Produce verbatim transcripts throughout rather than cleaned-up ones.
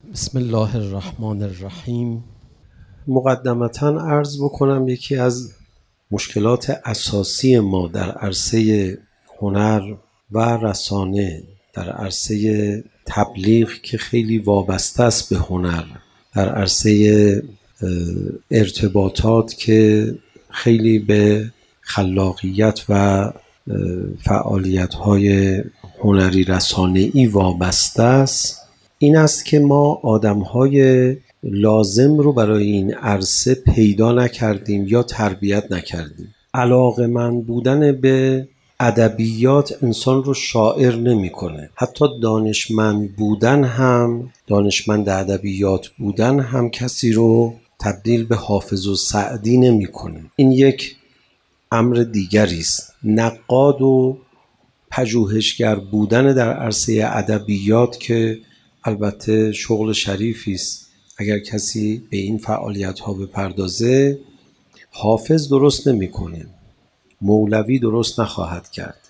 بسم الله الرحمن الرحیم. مقدمتاً عرض بکنم یکی از مشکلات اساسی ما در عرصه هنر و رسانه، در عرصه تبلیغ که خیلی وابسته است به هنر، در عرصه ارتباطات که خیلی به خلاقیت و فعالیت‌های هنری رسانه‌ای وابسته است، این است که ما آدم‌های لازم رو برای این عرصه پیدا نکردیم یا تربیت نکردیم. علاقه‌مند بودن به ادبیات انسان رو شاعر نمی‌کنه. حتی دانشمند بودن هم، دانشمند ادبیات بودن هم کسی رو تبدیل به حافظ و سعدی نمی‌کنه. این یک امر دیگری است. نقاد و پژوهشگر بودن در عرصه ادبیات که البته شغل شریفی است، اگر کسی به این فعالیت ها بپردازه، حافظ درست نمی‌کنه، مولوی درست نخواهد کرد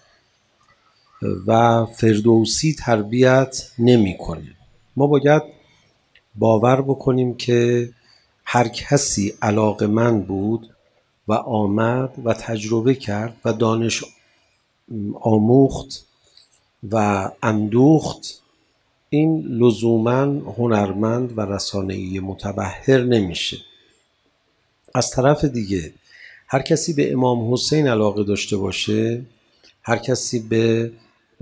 و فردوسی تربیت نمی‌کنه. ما باید باور بکنیم که هر کسی علاقه‌مند بود و آمد و تجربه کرد و دانش آموخت و اندوخت، این لزوماً هنرمند و رسانه‌ای متبحر نمیشه. از طرف دیگه هر کسی به امام حسین علاقه داشته باشه، هر کسی به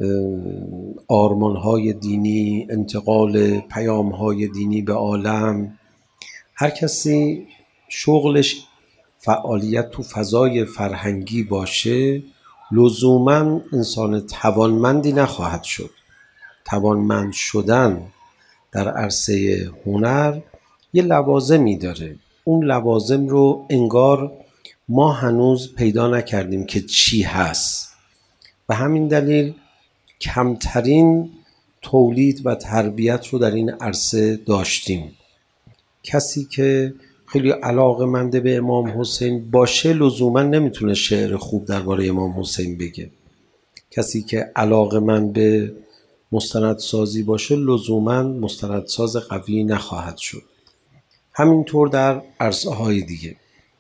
آرمان‌های دینی، انتقال پیام‌های دینی به عالم، هر کسی شغلش فعالیت تو فضای فرهنگی باشه، لزوماً انسان توانمندی نخواهد شد. توانمند شدن در عرصه هنر یه لوازمی داره. اون لوازم رو انگار ما هنوز پیدا نکردیم که چی هست. به همین دلیل کمترین تولید و تربیت رو در این عرصه داشتیم. کسی که خیلی علاقه‌مند به امام حسین باشه لزوما نمیتونه شعر خوب درباره امام حسین بگه. کسی که علاقه‌مند به مستندسازی باشه لزوما مستندساز قوی نخواهد شد. همینطور در عرصه های دیگه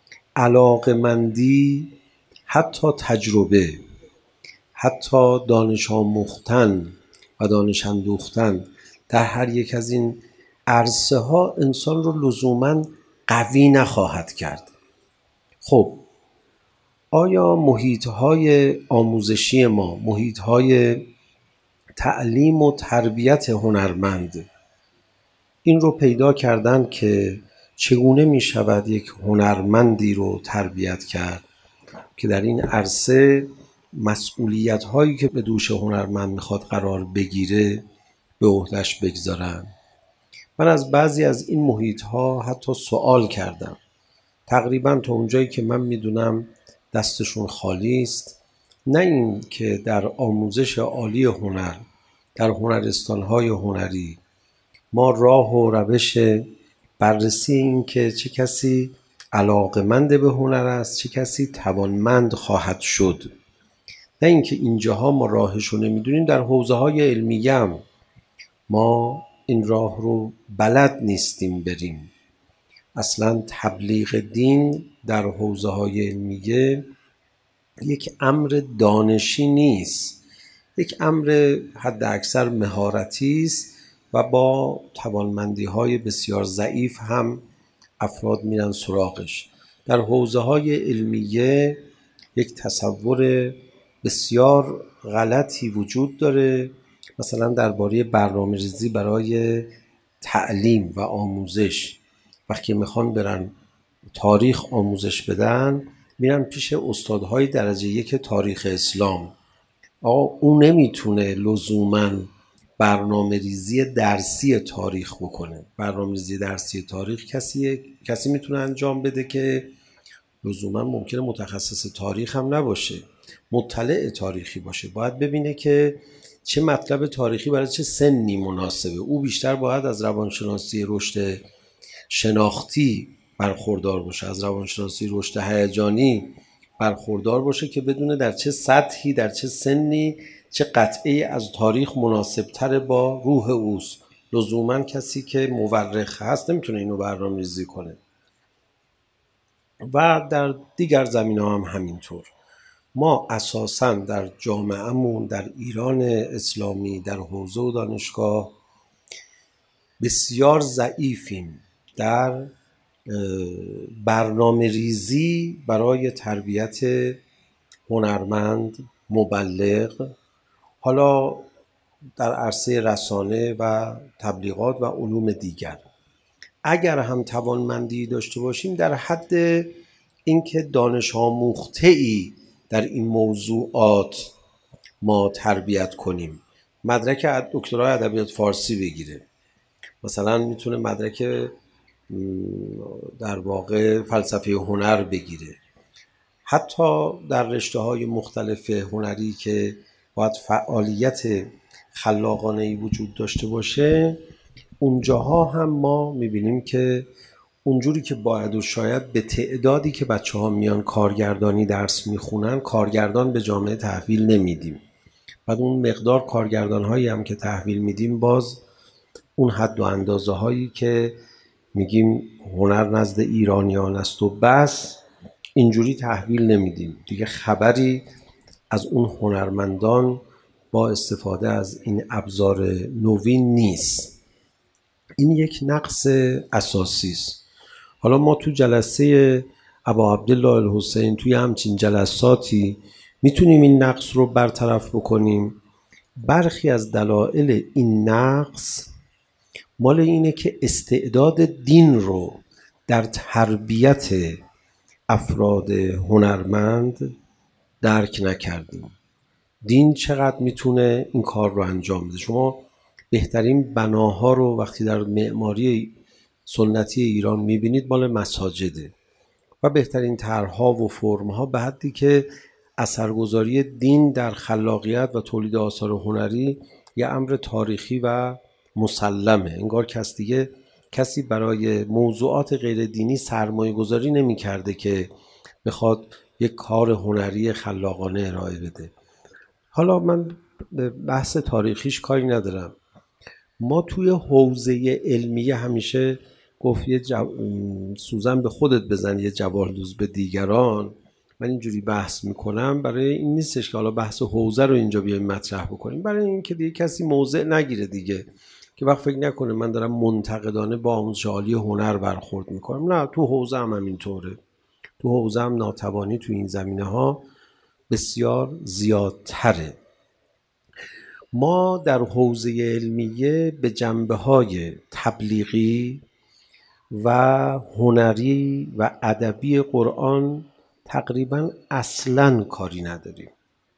علاقه‌مندی، حتی تجربه، حتی دانش آموختن و دانش اندوختن در هر یک از این عرصه ها انسان رو لزوما قوی نخواهد کرد. خب آیا محیط های آموزشی ما، محیط های تعلیم و تربیت هنرمند این رو پیدا کردن که چگونه می شود یک هنرمندی رو تربیت کرد که در این عرصه مسئولیت هایی که به دوش هنرمند میخواد قرار بگیره به عهده‌اش بگذارن؟ من از بعضی از این محیط ها حتی سوال کردم. تقریبا تا اونجایی که من میدونم دستشون خالی است. نه این که در آموزش عالی هنر، در هنرستان‌های هنری ما راه و روش بررسی این که چه کسی علاقه‌مند به هنر است، چه کسی توانمند خواهد شد، نه اینکه اینجاها ما راهشو نمیدونیم. در حوزه‌های علمیه هم ما این راه رو بلد نیستیم بریم. اصلا تبلیغ دین در حوزه‌های علمیه یک امر دانشی نیست، یک امر حد اکثر مهارتی است و با توانمندی‌های بسیار ضعیف هم افراد میرن سراغش. در حوزه‌های علمیه یک تصور بسیار غلطی وجود داره، مثلا درباره برنامه‌ریزی برای تعلیم و آموزش. وقتی میخوان برن تاریخ آموزش بدن میرن پیش استادهای درجه یک تاریخ اسلام. آقا اون نمیتونه لزوماً برنامه ریزی درسی تاریخ بکنه. برنامه ریزی درسی تاریخ کسی کسی میتونه انجام بده که لزوماً ممکنه متخصص تاریخ هم نباشه، مطلع تاریخی باشه. باید ببینه که چه مطلب تاریخی برای چه سنی مناسبه. او بیشتر باید از روانشناسی رشد شناختی برخوردار باشه، از روانشناسی رشد هیجانی برخوردار باشه که بدونه در چه سطحی، در چه سنی، چه قطعی از تاریخ مناسب تر با روح اوست. لزوما کسی که مورخ هست نمیتونه اینو برنامه‌ریزی کنه. و در دیگر زمینه‌ها هم همینطور. ما اساساً در جامعهمون در ایران اسلامی در حوزه و دانشگاه بسیار ضعیفیم در برنامه ریزی برای تربیت هنرمند، مبلغ، حالا در عرصه رسانه و تبلیغات و علوم دیگر. اگر هم توانمندی داشته باشیم در حد اینکه دانش آموخته‌ای در این موضوعات ما تربیت کنیم، مدرک دکترای ادبیات فارسی بگیره، مثلا میتونه مدرک در واقع فلسفه هنر بگیره، حتی در رشته‌های مختلف هنری که باید فعالیت خلاقانه‌ای وجود داشته باشه، اونجاها هم ما میبینیم که اونجوری که باید و شاید به تعدادی که بچه ها میان کارگردانی درس میخونن کارگردان به جامعه تحویل نمیدیم. بعد اون مقدار کارگردان هایی هم که تحویل میدیم باز اون حد و اندازه هایی که میگیم هنر نزد ایرانیان است و بس اینجوری تحویل نمیدیم دیگه. خبری از اون هنرمندان با استفاده از این ابزار نوین نیست. این یک نقص اساسی است. حالا ما تو جلسه ابا عبدالله الحسین توی همچین جلساتی میتونیم این نقص رو برطرف بکنیم. برخی از دلایل این نقص مال اینه که استعداد دین رو در تربیت افراد هنرمند درک نکردیم. دین چقدر میتونه این کار رو انجام بده؟ شما بهترین بناها رو وقتی در معماری سنتی ایران میبینید مال مساجده و بهترین طرح‌ها و فرم‌ها به حدی که اثرگذاری دین در خلاقیت و تولید آثار هنری یه امر تاریخی و مسلمه. انگار کس دیگه کسی برای موضوعات غیر دینی سرمایه گذاری نمی کرده که بخواد یک کار هنری خلاقانه ارائه بده. حالا من به بحث تاریخیش کاری ندارم. ما توی حوزه علمیه همیشه گفت یه جو... سوزن به خودت بزن یه جوال دوز به دیگران. من اینجوری بحث میکنم برای این نیستش که حالا بحث حوزه رو اینجا بیایم مطرح بکنیم، برای این که دیگه کسی موضع نگیره دیگه، که وقت فکر نکنه من دارم منتقدانه با آموزش عالی هنر برخورد میکنم. نه، تو حوزه هم همینطوره. تو حوزه هم ناتوانی تو این زمینه ها بسیار زیادتره. ما در حوزه علمیه به جنبه‌های تبلیغی و هنری و ادبی قرآن تقریباً اصلاً کاری نداریم،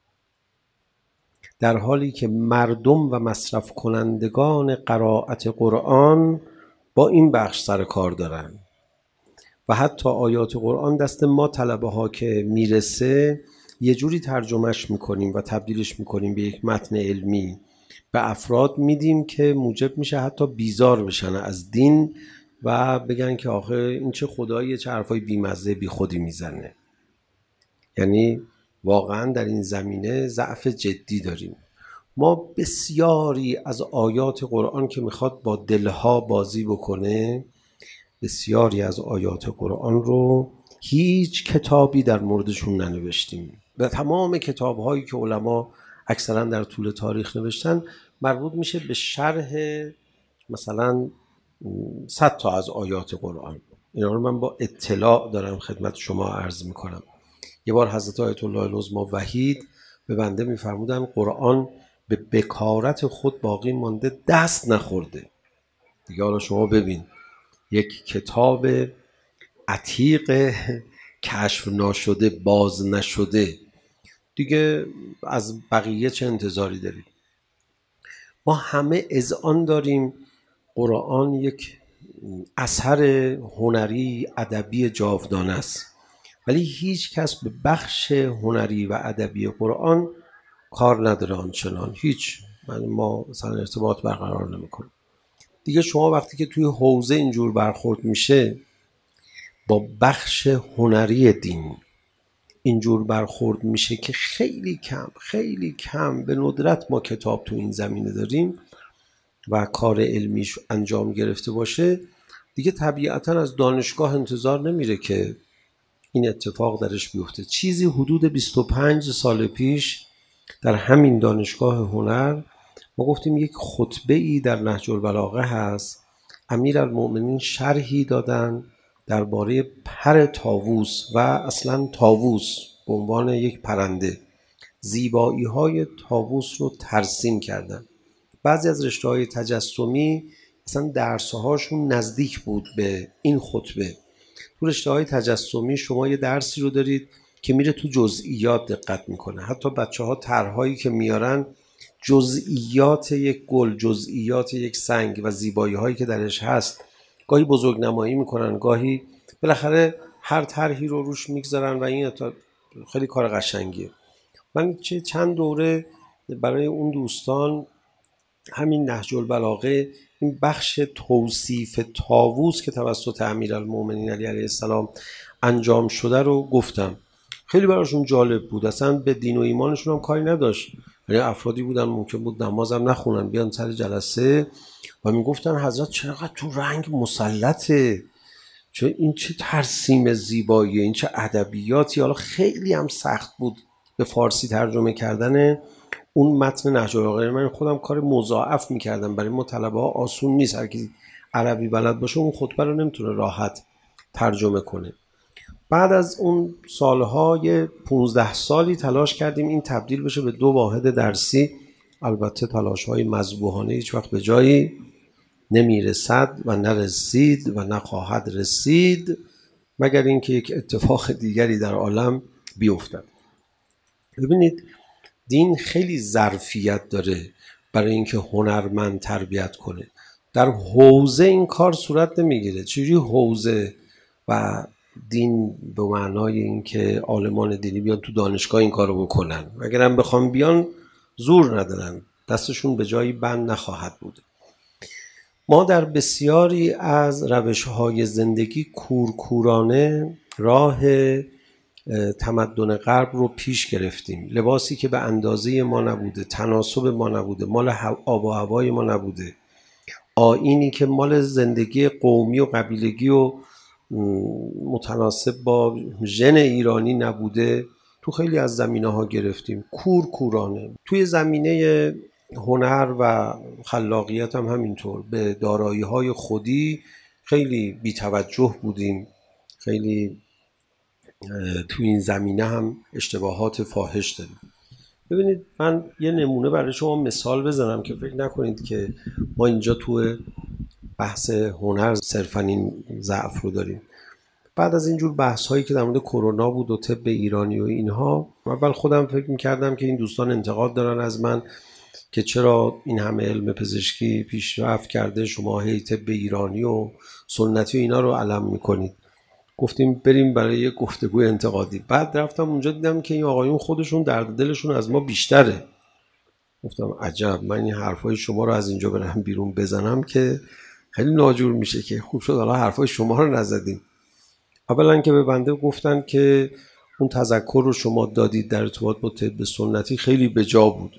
در حالی که مردم و مصرف کنندگان قرائت قرآن با این بخش سر کار دارن و حتی آیات قرآن دست ما طلبه ها که میرسه یه جوری ترجمهش میکنیم و تبدیلش میکنیم به یک متن علمی، به افراد میدیم که موجب میشه حتی بیزار بشن از دین و بگن که آخه این چه خداییه، چه حرفای بیمزه بی خودی میزنه. یعنی واقعا در این زمینه ضعف جدی داریم. ما بسیاری از آیات قرآن که میخواد با دلها بازی بکنه، بسیاری از آیات قرآن رو هیچ کتابی در موردشون ننوشتیم. و تمام کتاب‌هایی که علما اکثرا در طول تاریخ نوشتن مربوط میشه به شرح مثلا صد تا از آیات قرآن. اینا رو من با اطلاع دارم خدمت شما عرض میکنم. یه بار حضرت آیت الله العظمی وحید به بنده میفرمودن قرآن به بکارت خود باقی مانده، دست نخورده. دیگه حالا شما ببین یک کتاب عتیق کشف ناشده، باز نشده، دیگه از بقیه چه انتظاری داریم؟ ما همه اذعان داریم قرآن یک اثر هنری ادبی جاودانه است، ولی هیچ کس به بخش هنری و ادبی قرآن کار نداره آنچنان. هیچ ما مثلا ارتباط برقرار نمیکنیم. دیگه شما وقتی که توی حوزه اینجور برخورد میشه با بخش هنری دین اینجور برخورد میشه که خیلی کم خیلی کم به ندرت ما کتاب تو این زمینه داریم، و کار علمیش انجام گرفته باشه، دیگه طبیعتا از دانشگاه انتظار نمیره که این اتفاق درش بیفته. چیزی حدود بیست و پنج سال پیش در همین دانشگاه هنر ما گفتیم یک خطبه ای در نهج البلاغه هست، امیرالمؤمنین شرحی دادن درباره پر طاووس و اصلا طاووس به عنوان یک پرنده، زیبایی های طاووس رو ترسیم کردن. بعضی از رشته های تجسمی اصلا درس هاشون نزدیک بود به این خطبه. تو رشته های تجسمی شما یه درسی رو دارید که میره تو جزئیات دقت میکنه. حتی بچه ها طرحهایی که میارن جزئیات یک گل، جزئیات یک سنگ و زیبایی هایی که درش هست گاهی بزرگ نمایی میکنن، گاهی بالاخره هر طرحی رو روش میگذارن و این خیلی کار قشنگیه. من چند دوره برای اون دوستان همین نهج البلاغه این بخش توصیف طاووس که توسط امیرالمؤمنین علی علیه السلام انجام شده رو گفتم. خیلی براشون جالب بود، اصلا به دین و ایمانشون هم کاری نداشت. یعنی افرادی بودن ممکن بود نمازم نخونن، بیان سر جلسه و میگفتن حضرت چقدر تو رنگ مسلطه، چه این چه ترسیم زیباییه، این چه ادبیاتی. حالا خیلی هم سخت بود به فارسی ترجمه کردن اون متن نهج البلاغه. من خودم کار مضاعف میکردم، برای ما طلبه ها آسون نیست، هر کی عربی بلد باشه اون خطبه رو نمیتونه راحت ترجمه کنه. بعد از اون سالهای پونزده سالی تلاش کردیم این تبدیل بشه به دو واحد درسی. البته تلاش های مذبوحانه هیچ وقت به جایی نمیرسد و نرسید و نخواهد رسید مگر اینکه یک اتفاق دیگری در عالم بیفتد. ببینید دین خیلی ظرفیت داره برای اینکه هنرمند تربیت کنه. در حوزه این کار صورت نمیگیره. چجوری حوزه و دین به معنای اینکه عالمان دینی بیان تو دانشگاه این کارو بکنن، اگر هم بخوام بیان زور ندارن، دستشون به جایی بند نخواهد بود. ما در بسیاری از روش‌های زندگی کورکورانه راه تمدن غرب رو پیش گرفتیم. لباسی که به اندازه ما نبوده، تناسب ما نبوده، مال آب و هوای ما نبوده، آیینی که مال زندگی قومی و قبیلگی و متناسب با ژن ایرانی نبوده، تو خیلی از زمینه‌ها گرفتیم کورکورانه. توی زمینه هنر و خلاقیت هم همینطور، به دارایی‌های خودی خیلی بی‌توجه بودیم، خیلی تو این زمینه هم اشتباهات فاحش داریم. ببینید من یه نمونه برای شما مثال بزنم که فکر نکنید که ما اینجا تو بحث هنر صرفاً این ضعف رو داریم. بعد از اینجور بحث هایی که در مورد کرونا بود و طب ایرانی و اینها، اول خودم فکر می‌کردم که این دوستان انتقاد دارن از من که چرا این همه علم پزشکی پیشرفت کرده شما هی طب ایرانی و سنتی و اینا رو علم میکنید. گفتیم بریم برای یک گفتگوی انتقادی. بعد رفتم اونجا دیدم که این آقایون خودشون درد دلشون از ما بیشتره. گفتم عجب، من این حرفای شما رو از اینجا برم بیرون بزنم که خیلی ناجور میشه که خوب شد حالا حرفای شما رو نزدیم. اولا که به بنده گفتن که اون تذکر رو شما دادید در ارتباط با طب سنتی خیلی به جا بود.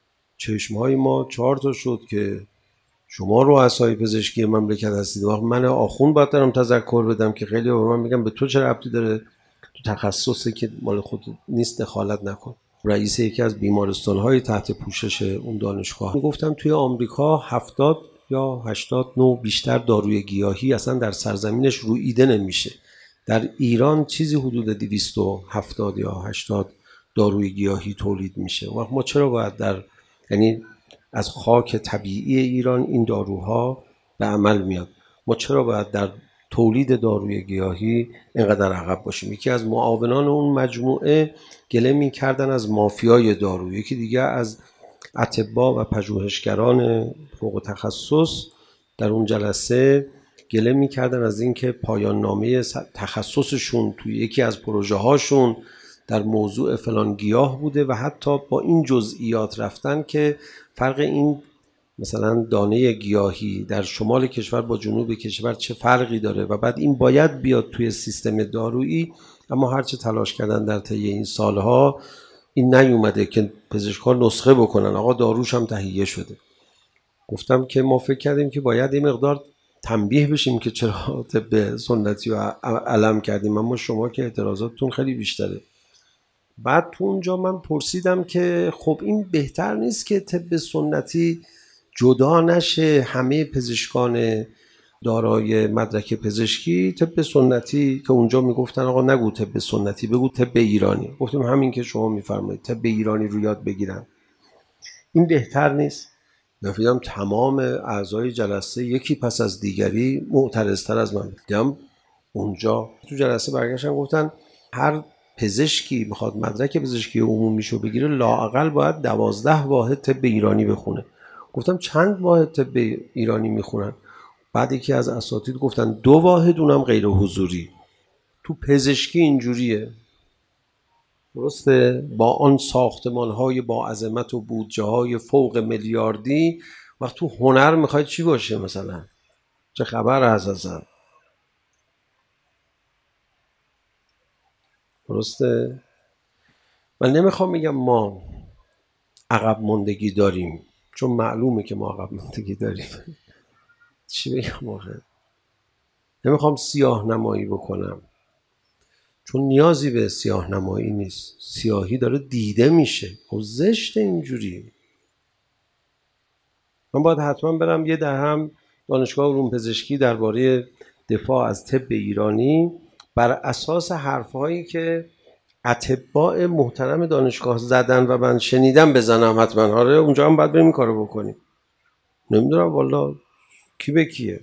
چشمهای ما چهار تا شد که شما رؤسای پزشکی مملکت هستید. وقت من آخوند باید دارم تذکر بدم که خیلی به من میگم به تو چه ربطی داره، تو تخصصی که مال خود نیست دخالت نکن. رئیس یکی از بیمارستان‌های تحت پوشش اون دانشگاه گفتم توی آمریکا هفتاد یا هشتاد نوع بیشتر داروی گیاهی اصلا در سرزمینش روییده نمیشه. در ایران چیزی حدود دویست و هفتاد یا هشتاد داروی گیاهی تولید میشه. وقت ما چرا باید در یعنی از خاک طبیعی ایران این داروها به عمل میاد، ما چرا باید در تولید داروی گیاهی اینقدر عقب باشیم؟ یکی از معاونان اون مجموعه گله میکردن از مافیای دارو، یکی دیگه از اطباء و پژوهشگران فوق تخصص در اون جلسه گله میکردن از اینکه پایان نامه تخصصشون توی یکی از پروژه هاشون در موضوع فلان گیاه بوده و حتی با این جزئیات رفتن که فرق این مثلا دانه گیاهی در شمال کشور با جنوب کشور چه فرقی داره و بعد این باید بیاد توی سیستم دارویی. اما هرچه تلاش کردن در طی این سالها این نیومده که پزشکان نسخه بکنن آقا داروش هم تهیه شده. گفتم که ما فکر کردیم که باید یه مقدار تنبیه بشیم که چرا طب سنتی رو علم کردیم، اما شما که اعتراضاتتون خیلی بیشتره. بعد تو اونجا من پرسیدم که خب این بهتر نیست که طب سنتی جدا نشه، همه پزشکان دارای مدرک پزشکی طب سنتی، که اونجا میگفتن آقا نگو طب سنتی بگو طب ایرانی. گفتیم همین که شما میفرمایید طب ایرانی رو یاد بگیرن، این بهتر نیست؟ نفیدم تمام اعضای جلسه یکی پس از دیگری معترضتر از من. دیدم اونجا تو جلسه برگشتن گفتن هر پزشکی میخواد مدرک پزشکی عمومیشو بگیره لااقل باید دوازده واحد طب ایرانی بخونه. گفتم چند واحد طب ایرانی میخونن؟ بعد یکی از اساتید گفتن دو واحد، اونم غیر حضوری. تو پزشکی اینجوریه، درسته؟ با آن ساختمان‌های با عظمت و بودجه‌های فوق میلیاردی، وقت تو هنر میخواید چی باشه مثلا؟ چه خبر از ازن؟ درسته؟ من نمیخوام بگم ما عقب ماندگی داریم، چون معلومه که ما عقب ماندگی داریم. چی بگم واقعا؟ نمیخوام سیاه نمایی بکنم، چون نیازی به سیاه نمایی نیست. سیاهی داره دیده میشه. خب زشت اینجوری. من باید حتما برم یه دهم دانشگاه علوم پزشکی درباره دفاع از طب ایرانی بر اساس حرفهایی که اطباء محترم دانشگاه زدن و من شنیدم بزنم حتما. آره اونجا هم باید بریم این کارو بکنیم. نمیدونم والا کی به کیه.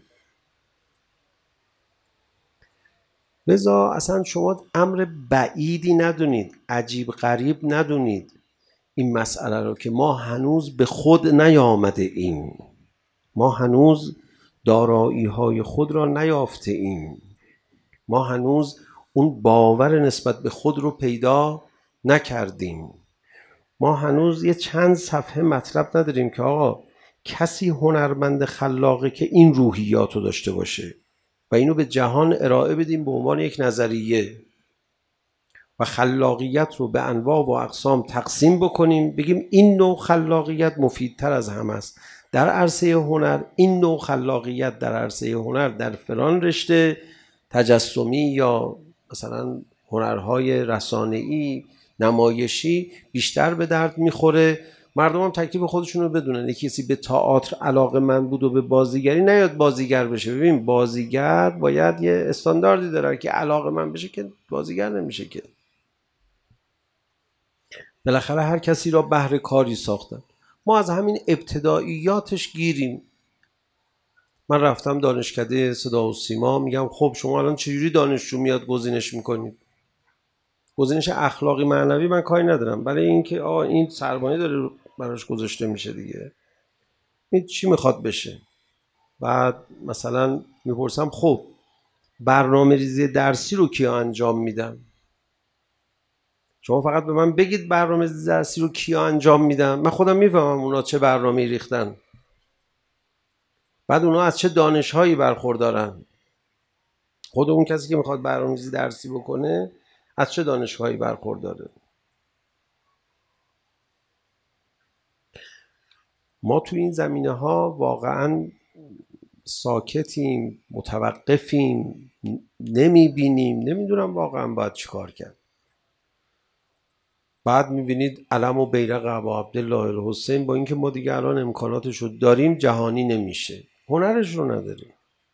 لذا اصلا شما امر بعیدی ندونید، عجیب غریب ندونید این مسئله رو که ما هنوز به خود نیامده ایم، ما هنوز دارایی های خود را نیافته ایم، ما هنوز اون باور نسبت به خود رو پیدا نکردیم، ما هنوز یه چند صفحه مطلب نداریم که آقا کسی هنرمند خلاقه که این روحیات رو داشته باشه و اینو به جهان ارائه بدیم به عنوان یک نظریه و خلاقیت رو به انواع و اقسام تقسیم بکنیم، بگیم این نوع خلاقیت مفیدتر از همه است در عرصه هنر، این نوع خلاقیت در عرصه هنر در فلان رشته تجسمی یا مثلا هنرهای رسانه‌ای نمایشی بیشتر به درد میخوره. مردم هم تکلیف خودشون رو بدونن. یکی کسی به تئاتر علاقه من بود و به بازیگری نیاد بازیگر بشه. ببین بازیگر باید یه استانداردی داره که علاقه من بشه که بازیگر نمیشه که. بالاخره هر کسی را بهر کاری ساختن. ما از همین ابتداییاتش گیریم. من رفتم دانشکده صدا و سیما، میگم خب شما الان چجوری دانشجو میاد گزینش میکنید؟ گزینش اخلاقی معنوی من کاری ندارم، برای اینکه آقا این سرمایه داره براش گذاشته میشه دیگه، این چی میخواد بشه؟ بعد مثلا میپرسم خب برنامه ریزی درسی رو کیا انجام میدن؟ شما فقط به من بگید برنامه ریزی درسی رو کیا انجام میدن، من خودم میفهمم اونا چه برنامه‌ای ریختن. بعد اونا از چه دانش‌هایی برخوردارن. خود اون کسی که میخواد برنامه‌ریزی درسی بکنه از چه دانش‌هایی برخورداره. ما تو این زمینه‌ها واقعاً ساکتیم، متوقفیم، نمیبینیم، نمیدونم واقعاً باید چیکار کرد. بعد میبینید علم و بیرق ابا عبدالله الحسین با اینکه ما دیگه الان امکاناتش رو داریم جهانی نمیشه، هنرش رو نداریم،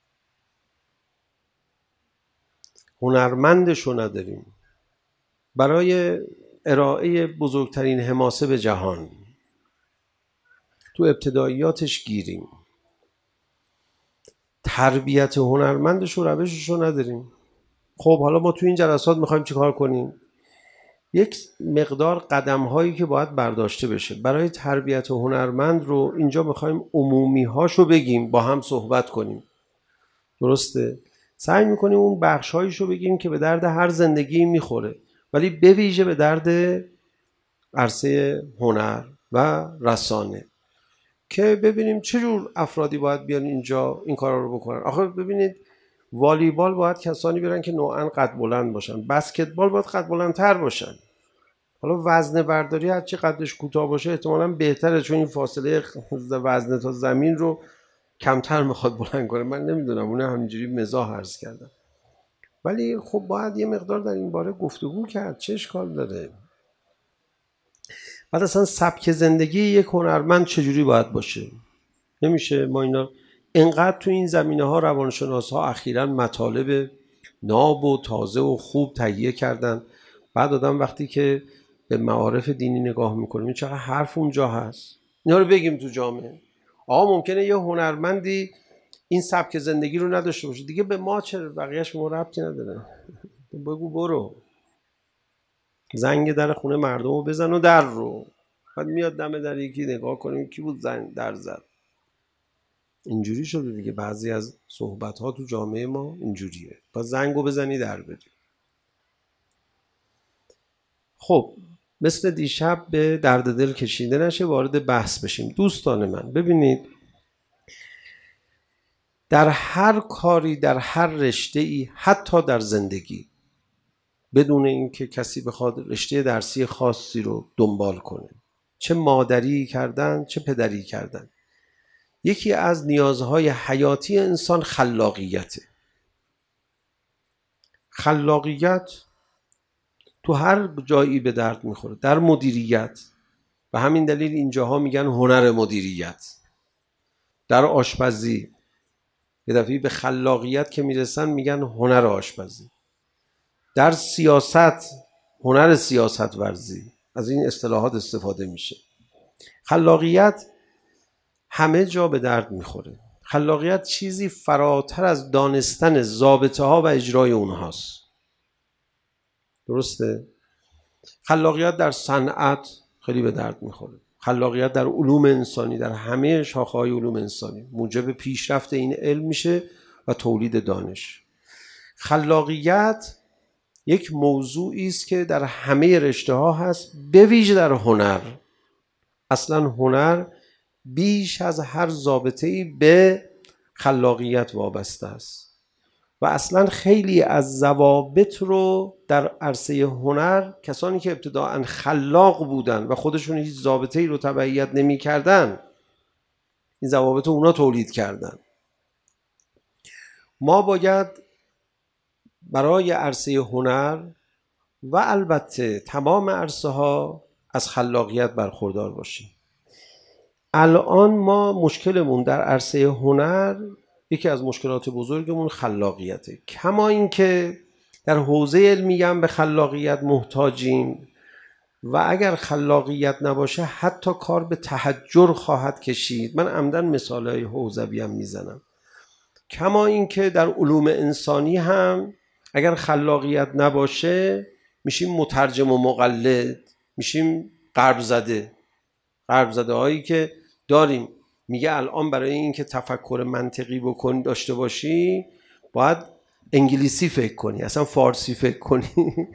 هنرمندش رو نداریم برای ارائه بزرگترین حماسه به جهان. تو ابتداییاتش گیریم، تربیت هنرمندش و روشش رو نداریم. خب حالا ما تو این جلسات میخوایم چی کار کنیم؟ یک مقدار قدم هایی که باید برداشته بشه برای تربیت هنرمند رو اینجا میخوایم عمومی هاشو بگیم، با هم صحبت کنیم. درسته؟ سعی میکنیم اون بخش هایشو بگیم که به درد هر زندگی میخوره، ولی به ویژه به درد عرصه هنر و رسانه، که ببینیم چجور افرادی باید بیان اینجا این کارا رو بکنن. آخه ببینید والیبال باید کسانی بیارن که نوعاً قد بلند باشن، بسکتبال باید قد بلندتر باشن. حالا وزنه برداری هر چی قدش کوتاه باشه احتمالاً بهتره، چون این فاصله وزنه تا زمین رو کمتر میخواد بلند کنه. من نمیدونم، اون همینجوری مزاح عرض کردم. ولی خب باید یه مقدار در این باره گفتگو کرد، چه اشکال داره؟ بعد اصلا سبک زندگی یک هنرمند چجوری باید باشه؟ نمیشه ما اینا انقدر تو این زمینه ها روانشناس ها اخیراً مطالب ناب و تازه و خوب تهیه کردن. بعد آدم وقتی که به معارف دینی نگاه میکنیم این چقدر حرف اونجا هست، اینا رو بگیم تو جامعه. آقا ممکنه یه هنرمندی این سبک زندگی رو نداشته باشه، دیگه به ما چه، بقیهش ما ربطی نداره. بگو برو زنگ در خونه مردم رو بزن و در رو، بعد میاد دم در یکی نگاه کنیم کی بود زنگ در زد. اینجوری شده دیگه، بعضی از صحبت ها تو جامعه ما اینجوریه، با زنگو بزنی در بری. خب مثل دیشب به درد دل کشیده نشه، وارد بحث بشیم. دوستان من ببینید، در هر کاری، در هر رشته‌ای، حتی در زندگی، بدون اینکه کسی بخواد رشته درسی خاصی رو دنبال کنه، چه مادری کردن چه پدری کردن، یکی از نیازهای حیاتی انسان خلاقیته. خلاقیت تو هر جایی به درد میخوره، در مدیریت، و همین دلیل اینجاها میگن هنر مدیریت. در آشپزی یه دفعه به خلاقیت که میرسن میگن هنر آشپزی. در سیاست هنر سیاست ورزی، از این اصطلاحات استفاده میشه. خلاقیت همه جا به درد میخوره. خلاقیت چیزی فراتر از دانستن ضابطه ها و اجرای اونهاست. درسته؟ خلاقیت در صنعت خیلی به درد میخوره. خلاقیت در علوم انسانی، در همه شاخه‌های علوم انسانی موجب پیشرفت این علم میشه و تولید دانش. خلاقیت یک موضوعی است که در همه رشته ها هست، به ویژه در هنر. اصلا هنر بیش از هر ضابطه‌ای به خلاقیت وابسته است و اصلا خیلی از ضوابط رو در عرصه هنر کسانی که ابتداءً خلاق بودن و خودشون هیچ ضابطه‌ای رو تبعیت نمی‌کردن، این ضوابط رو اونا تولید کردن. ما باید برای عرصه هنر و البته تمام عرصه ها از خلاقیت برخوردار باشیم. الان ما مشکلمون در عرصه هنر، یکی از مشکلات بزرگمون خلاقیته. کما اینکه در حوزه علمی هم به خلاقیت محتاجیم و اگر خلاقیت نباشه حتی کار به تحجر خواهد کشید. من عمدن مثالای حوزوی هم میزنم. کما اینکه در علوم انسانی هم اگر خلاقیت نباشه میشیم مترجم و مقلد، میشیم غرب زده. غرب زده هایی که داریم. میگه الان برای اینکه تفکر منطقی بکنی داشته باشی باید انگلیسی فکر کنی، اصلا فارسی فکر کنی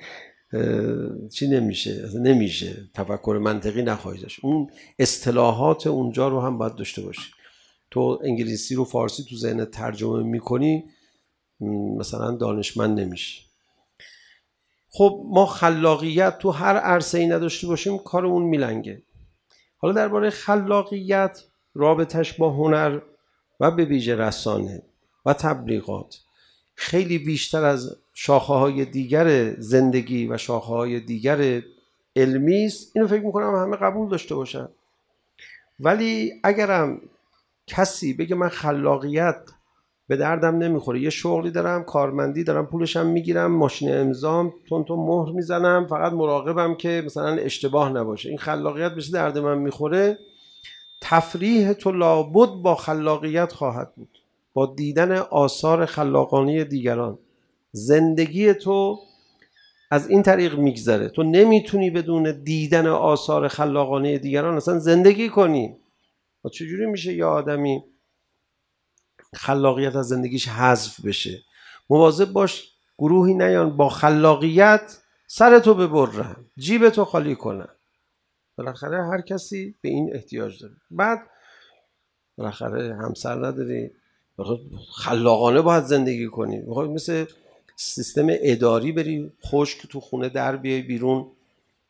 چی نمیشه، اصلا نمیشه، تفکر منطقی نخواهی داشت. اون اصطلاحات اونجا رو هم باید داشته باشی. تو انگلیسی رو فارسی تو ذهنت ترجمه میکنی مثلا دانشمند نمیشی. خب ما خلاقیت تو هر عرصه‌ای نداشته باشیم کارمون میلنگه. حالا درباره خلاقیت، رابطش با هنر و به ویژه رسانه و تبلیغات خیلی بیشتر از شاخه‌های دیگر زندگی و شاخه‌های دیگر علمی است. اینو فکر می‌کنم همه قبول داشته باشن. ولی اگرم کسی بگه من خلاقیت به دردم نمیخوره، یه شغلی دارم، کارمندی دارم، پولشم میگیرم، ماشین امضام تون تون مهر میزنم، فقط مراقبم که مثلا اشتباه نباشه، این خلاقیت بشه درد من میخوره، تفریح تو لابد با خلاقیت خواهد بود، با دیدن آثار خلاقانه دیگران. زندگی تو از این طریق میگذره. تو نمیتونی بدون دیدن آثار خلاقانه دیگران اصلا زندگی کنی. و چجوری میشه یه آدمی خلاقیت از زندگیش حذف بشه؟ مواظب باش گروهی نیان با خلاقیت سرتو ببرن، جیبتو خالی کنن. بالاخره هر کسی به این احتیاج داره. بعد بالاخره همسر نداری، خلاقانه باید زندگی کنی. میخوای مثل سیستم اداری بری خشک تو خونه در بیای بیرون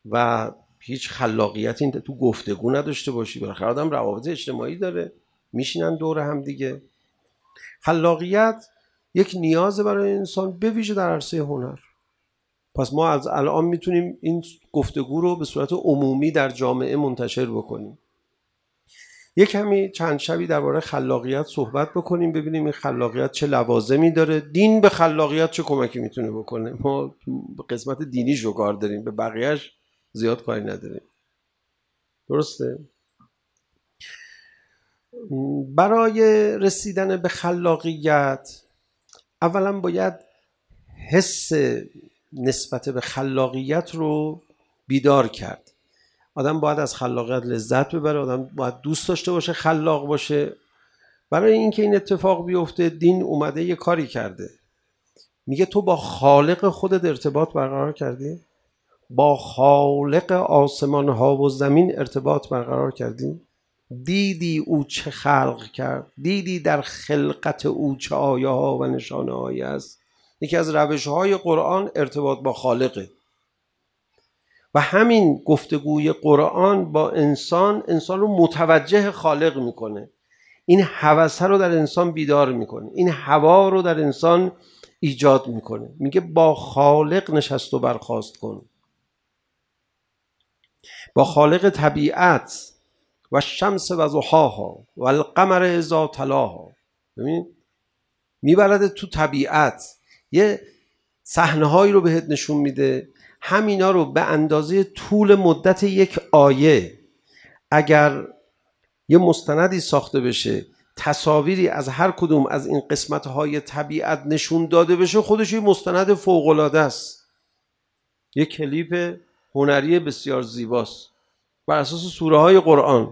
و هیچ خلاقیتی تو گفتگو نداشته باشی. بالاخره آدم روابط اجتماعی داره، میشینن دور هم دیگه. خلاقیت یک نیاز برای انسان به ویژه در عرصه هنر. پس ما از الان میتونیم این گفتگو رو به صورت عمومی در جامعه منتشر بکنیم. یک کمی چند شبی درباره خلاقیت صحبت بکنیم، ببینیم این خلاقیت چه لوازمی داره، دین به خلاقیت چه کمکی میتونه بکنه. ما قسمت دینیش رو کار داریم، به بقیهش زیاد کاری نداریم. درسته؟ برای رسیدن به خلاقیت اولا باید حس نسبت به خلاقیت رو بیدار کرد. آدم باید از خلاقیت لذت ببره، آدم باید دوست داشته باشه خلاق باشه. برای اینکه این اتفاق بیفته دین اومده یه کاری کرده، میگه تو با خالق خودت ارتباط برقرار کردی؟ با خالق آسمان ها و زمین ارتباط برقرار کردی؟ دیدی او چه خلق کرد؟ دیدی در خلقت او چه آیه ها و نشانه هایی است؟ یکی از روش های قرآن ارتباط با خالقه و همین گفتگوی قرآن با انسان انسان رو متوجه خالق میکنه، این هوس رو در انسان بیدار میکنه، این هوا رو در انسان ایجاد میکنه. میگه با خالق نشست و برخاست کن، با خالق طبیعت و شمس و ضحاها و القمر اذا تلاها. ببین میبرد تو طبیعت، یه صحنه‌هایی رو بهت نشون میده، همینا رو به اندازه طول مدت یک آیه اگر یه مستندی ساخته بشه، تصاویری از هر کدوم از این قسمت‌های طبیعت نشون داده بشه، خودش یه مستند فوق‌العاده است. یه کلیپ هنری بسیار زیباست بر اساس سوره‌های قرآن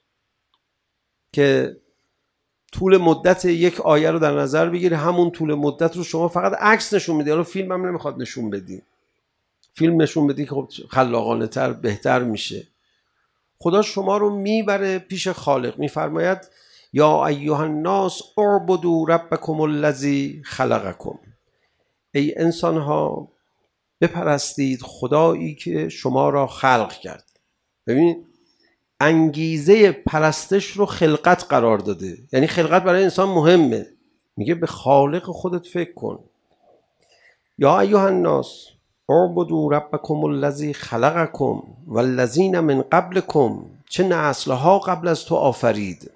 که طول مدت یک آیه رو در نظر بگیری، همون طول مدت رو شما فقط عکس نشون میدی. حالا فیلم هم نمیخواد نشون بدی، فیلم نشون بدی که خب خلاقانه تر بهتر میشه. خدا شما رو میبره پیش خالق، میفرماید یا ایها الناس اعبدوا ربکم الذی خلقکم. ای انسان ها بپرستید خدایی که شما را خلق کرد. ببین انگیزه پرستش رو خلقت قرار داده، یعنی خلقت برای انسان مهمه. میگه به خالق خودت فکر کن. یا ایها الناس اعبدوا ربکم الذی خلقکم والذین من قبلکم، چه نسلها قبل از تو آفرید.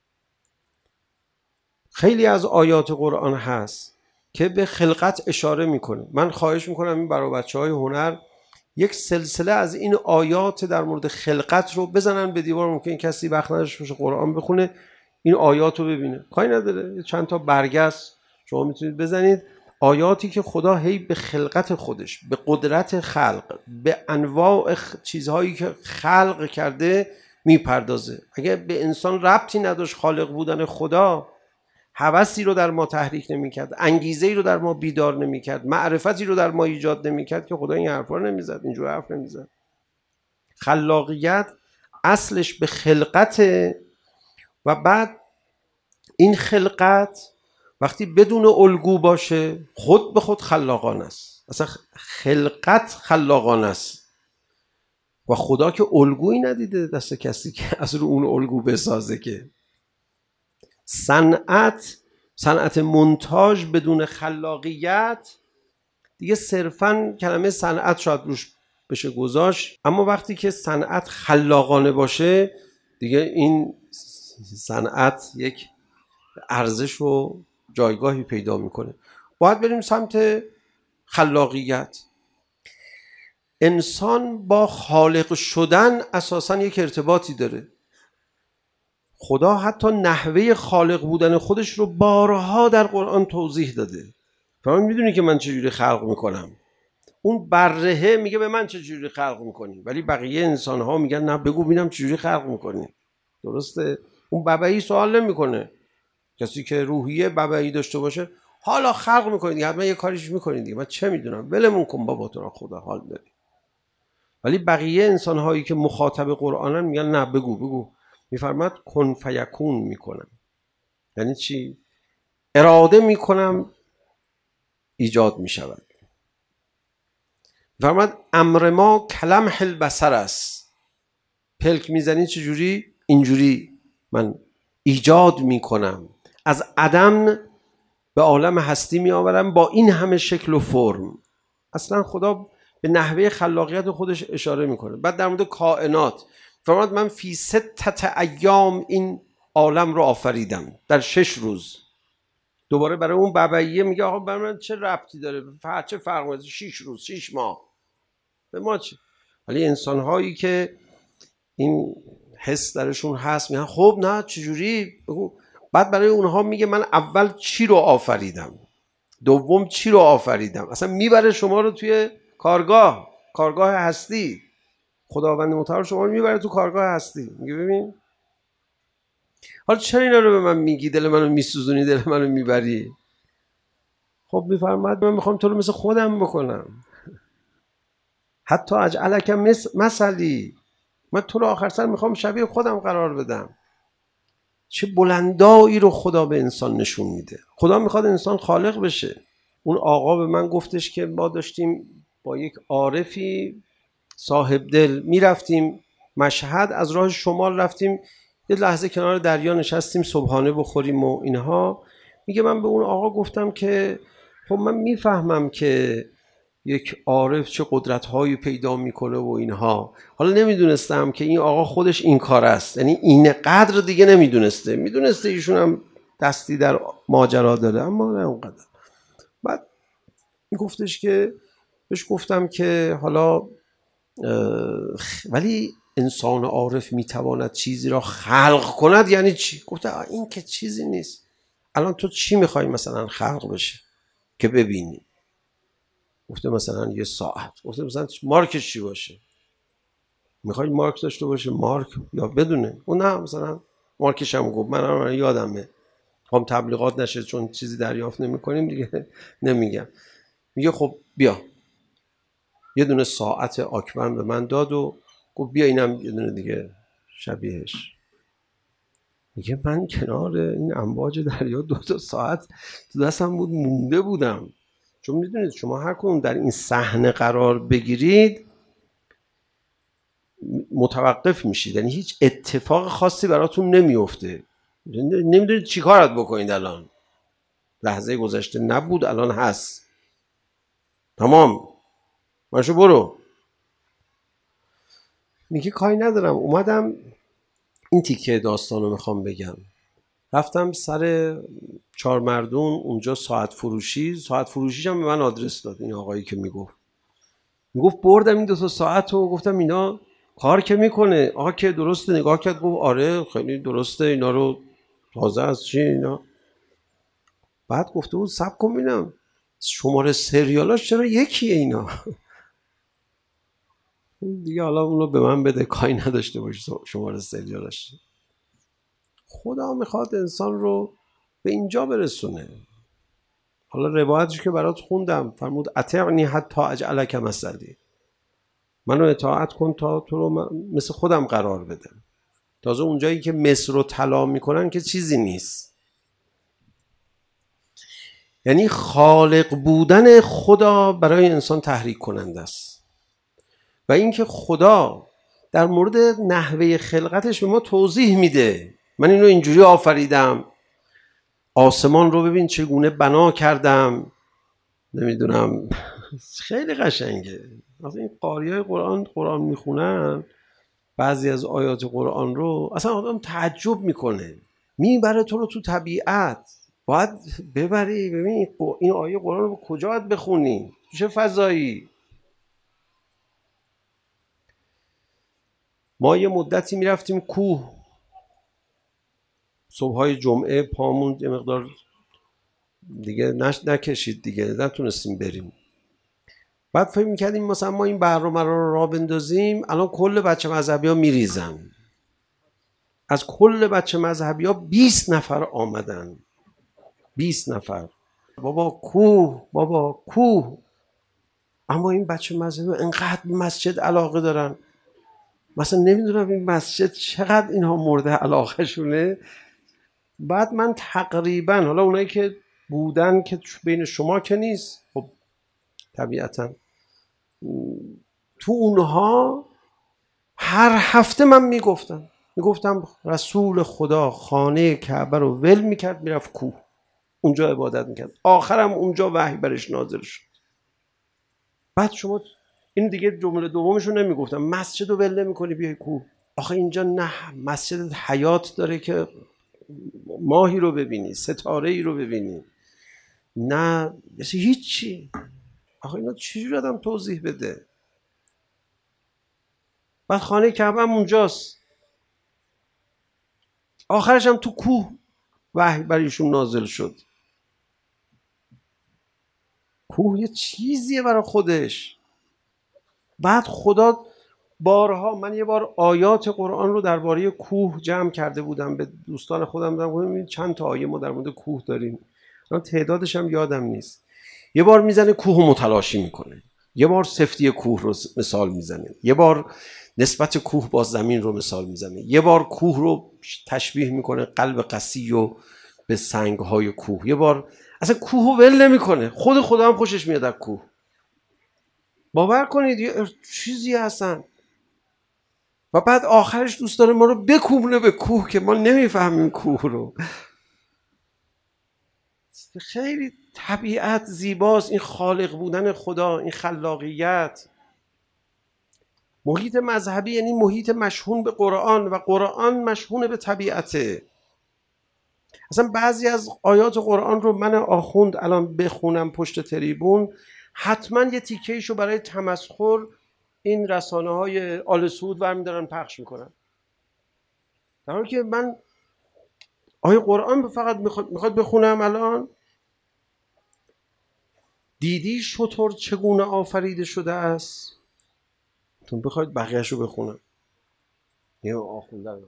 خیلی از آیات قرآن هست که به خلقت اشاره میکنه. من خواهش میکنم این برای بچه های هنر یک سلسله از این آیات در مورد خلقت رو بزنن به دیوار. ممکن کسی وقت نداشته باشه قرآن بخونه، این آیات رو ببینه، کاری نداره، چند تا برگه است شما میتونید بزنید. آیاتی که خدا هی به خلقت خودش، به قدرت خلق، به انواع چیزهایی که خلق کرده میپردازه. اگه به انسان ربطی نداشت خالق بودن خدا، هوسی رو در ما تحریک نمی‌کرد، انگیزه‌ای رو در ما بیدار نمی‌کرد، معرفتی رو در ما ایجاد نمی‌کرد، که خدا این حرفا رو نمی‌زد، اینجور حرف نمی‌زد. خلاقیت اصلش به خلقته و بعد این خلقت وقتی بدون الگو باشه خود به خود خلاقانه است. اصلا خلقت خلاقانه است و خدا که الگویی ندیده دست کسی که از رو اون الگو بسازه. که صنعت صنعت مونتاژ بدون خلاقیت دیگه صرفاً کلمه صنعت شاید روش بشه گذاشت، اما وقتی که صنعت خلاقانه باشه دیگه این صنعت یک ارزش و جایگاهی پیدا میکنه. باید بریم سمت خلاقیت. انسان با خالق شدن اساساً یک ارتباطی داره. خدا حتی نحوه خالق بودن خودش رو بارها در قرآن توضیح داده. فهم میدونی که من چجوری خلق میکنم. اون برهه میگه به من چجوری خلق میکنی، ولی بقیه انسان ها میگن نه بگو ببینم چجوری خلق میکنی. درسته؟ اون ببعی سوال نمیکنه. کسی که روحیه ببعی داشته باشه حالا خلق میکنی دیگه، حتما یه کاریش میکنی دیگه، من چه میدونم، ولمون کن بابا، تو را خدا حال داری. ولی بقیه انسان هایی که مخاطب قرآنن میگن نه بگو بگو. میفرماد کن فیکون میکنم. یعنی چی؟ اراده میکنم ایجاد میشود. فرمود امر ما کلمح البصر است. پلک میزنی چجوری؟ اینجوری من ایجاد میکنم، از عدم به عالم هستی میآورم با این همه شکل و فرم. اصلا خدا به نحوه خلاقیت خودش اشاره میکنه. بعد در مورد کائنات فرمود من فی ستت ایام این عالم رو آفریدم، در شش روز. دوباره برای اون ببعیه میگه آقا برای من چه ربطی داره، چه فرق میکنه شش روز شش ماه به ما چه؟ ولی انسان هایی که این حس درشون هست میگن خب نه چجوری. بعد برای اونها میگه من اول چی رو آفریدم، دوم چی رو آفریدم. اصلا میبره شما رو توی کارگاه کارگاه هستی. خداوند متعال شما رو میبره تو کارگاه هستی، میگه ببین حالا چرا اینا رو به من میگی، دل منو میسوزونی، دل منو میبری. خب میفرماد من میخوام تو رو مثل خودم بکنم، حتی اجعلک مثلی، من تو رو آخر سر میخوام شبیه خودم قرار بدم. چه بلندایی رو خدا به انسان نشون میده. خدا میخواد انسان خالق بشه. اون آقا به من گفتش که ما داشتیم با یک عارفی صاحب دل میرفتیم مشهد، از راه شمال رفتیم یه لحظه کنار دریا نشستیم صبحانه بخوریم و اینها. میگه من به اون آقا گفتم که خب من میفهمم که یک عارف چه قدرت‌هایی پیدا میکنه و اینها، حالا نمیدونستم که این آقا خودش این کار است، یعنی این قدر دیگه نمیدونسته. میدونسته ایشون هم دستی در ماجرا داره اما نه اونقدر. بعد گفتش که بهش گفتم که حالا ولی انسان عارف میتواند چیزی را خلق کند یعنی چی؟ گفته این که چیزی نیست. الان تو چی میخوای مثلا خلق بشه که ببینی؟ گفته مثلا یه ساعت. گفته مثلا مارکش چی باشه؟ میخوای مارک داشته باشه مارک یا بدونه؟ اون نه مثلا مارکش هم گفت من من یادمه هم تبلیغات نشه چون چیزی دریافت نمی کنیم دیگه نمیگم. میگه خب بیا یه دونه ساعت آکمن به من داد و گفت بیا اینم یه دونه دیگه شبیهش. میگه من کنار این امواج دریا دو تا ساعت تو دستم بود مونده بودم. چون میدونید شما هر کدوم در این صحنه قرار بگیرید متوقف میشید، یعنی هیچ اتفاق خاصی براتون نمیفته، نمیدونید چی کارت بکنید. الان لحظه گذشته نبود الان هست، تمام ماشو برو. میگه کاری ندارم اومدم این تیکه داستان رو میخوام بگم. رفتم سر چهار مردون اونجا ساعت فروشی، ساعت فروشیش هم به من آدرس داد این آقایی که میگفت. میگفت بردم این دو تا ساعت و گفتم اینا کار که میکنه. آقا که درسته نگاه کرد گفت آره خیلی درسته اینا رو تازه از چی اینا. بعد گفته بود صبر کن ببینم شماره سریالاش چرا یکیه اینا. دیگه حالا اونو به من بده کاری نداشته باشه شماره سریالاش. خدا میخواد انسان رو به اینجا برسونه. حالا روایتش که برات خوندم فرمود اطیعنی حتی اجعلک مثلی، منو اطاعت کن تا تو رو مثل خودم قرار بدم. تازه اونجایی که مثل رو طلا میکنن که چیزی نیست. یعنی خالق بودن خدا برای انسان تحریک کننده است و اینکه خدا در مورد نحوه خلقتش به ما توضیح میده. من اینو اینجوری آفریدم، آسمان رو ببین چگونه بنا کردم، نمیدونم. خیلی قشنگه. مثلا این قاریای قرآن قرآن میخونن بعضی از آیات قرآن رو اصلا آدم تعجب میکنه. میبره تو رو تو طبیعت، باید ببری ببین این آیه قرآن رو کجا باید بخونی، چه فضایی. ما یه مدتی میرفتیم کوه، صبحهای جمعه پامون یه مقدار دیگه نش نکشید دیگه نتونستیم بریم. بعد فکر میکردیم مثلا ما این برنامه رو راه بندازیم الان کل بچه مذهبی ها میریزن. از کل بچه مذهبی ها بیست نفر آمدن. بیست نفر. بابا کوه بابا کوه. اما این بچه مذهبی ها انقدر مسجد علاقه دارن. مثلا نمیدونم این مسجد چقدر اینها مورد علاقه شونه. بعد من تقریبا حالا اونایی که بودن که بین شما که نیست خب طبیعتا تو اونها هر هفته من میگفتم میگفتم رسول خدا خانه کعبه رو ول میکرد میرفت کوه، اونجا عبادت میکرد، آخرم اونجا وحی برش نازل شد. بعد شما این دیگه جمله دومشو نمیگفتم، مسجد رو ول نمیکنی بیای کوه. آخه اینجا نه، مسجد حیات داره که ماهی رو ببینی، ستاره ای رو ببینی، نه هیچی. آخه اینا چجوری آدم توضیح بده؟ بعد خانه کعبه هم اونجاست، آخرش هم تو کوه وحی بر ایشون نازل شد. کوه یه چیزیه برای خودش. بعد خدا بارها، من یه بار آیات قرآن رو درباره کوه جمع کرده بودم، به دوستان خودم دادم چند تا آیه ما در مورد کوه داریم، من تعدادش هم یادم نیست. یه بار میزنه کوه رو متلاشی میکنه، یه بار سفتی کوه رو مثال میزنه، یه بار نسبت کوه با زمین رو مثال میزنه، یه بار کوه رو تشبیه میکنه قلب قسی و به سنگهای کوه، یه بار اصلا کوه رو ول نمیکنه. خود خدا هم خوشش میاد از کوه. باور کنید یه چیزی هستن. و بعد آخرش دوست داره ما رو بکوبونه به کوه که ما نمیفهمیم کوه رو. خیلی طبیعت زیباست، این خالق بودن خدا، این خلاقیت. محیط مذهبی یعنی محیط مشحون به قرآن و قرآن مشحون به طبیعته. اصلا بعضی از آیات قرآن رو من آخوند الان بخونم پشت تریبون، حتما یه تیکه‌ایشو برای تمسخر این رسانه های آل سعود برمی دارن پخش میکنن، در حالی که من آیه قرآن فقط میخواد بخونم الان. دیدی شتر چگونه آفریده شده است؟ تو بخواید بقیه‌شو بخونم یه آخوندن.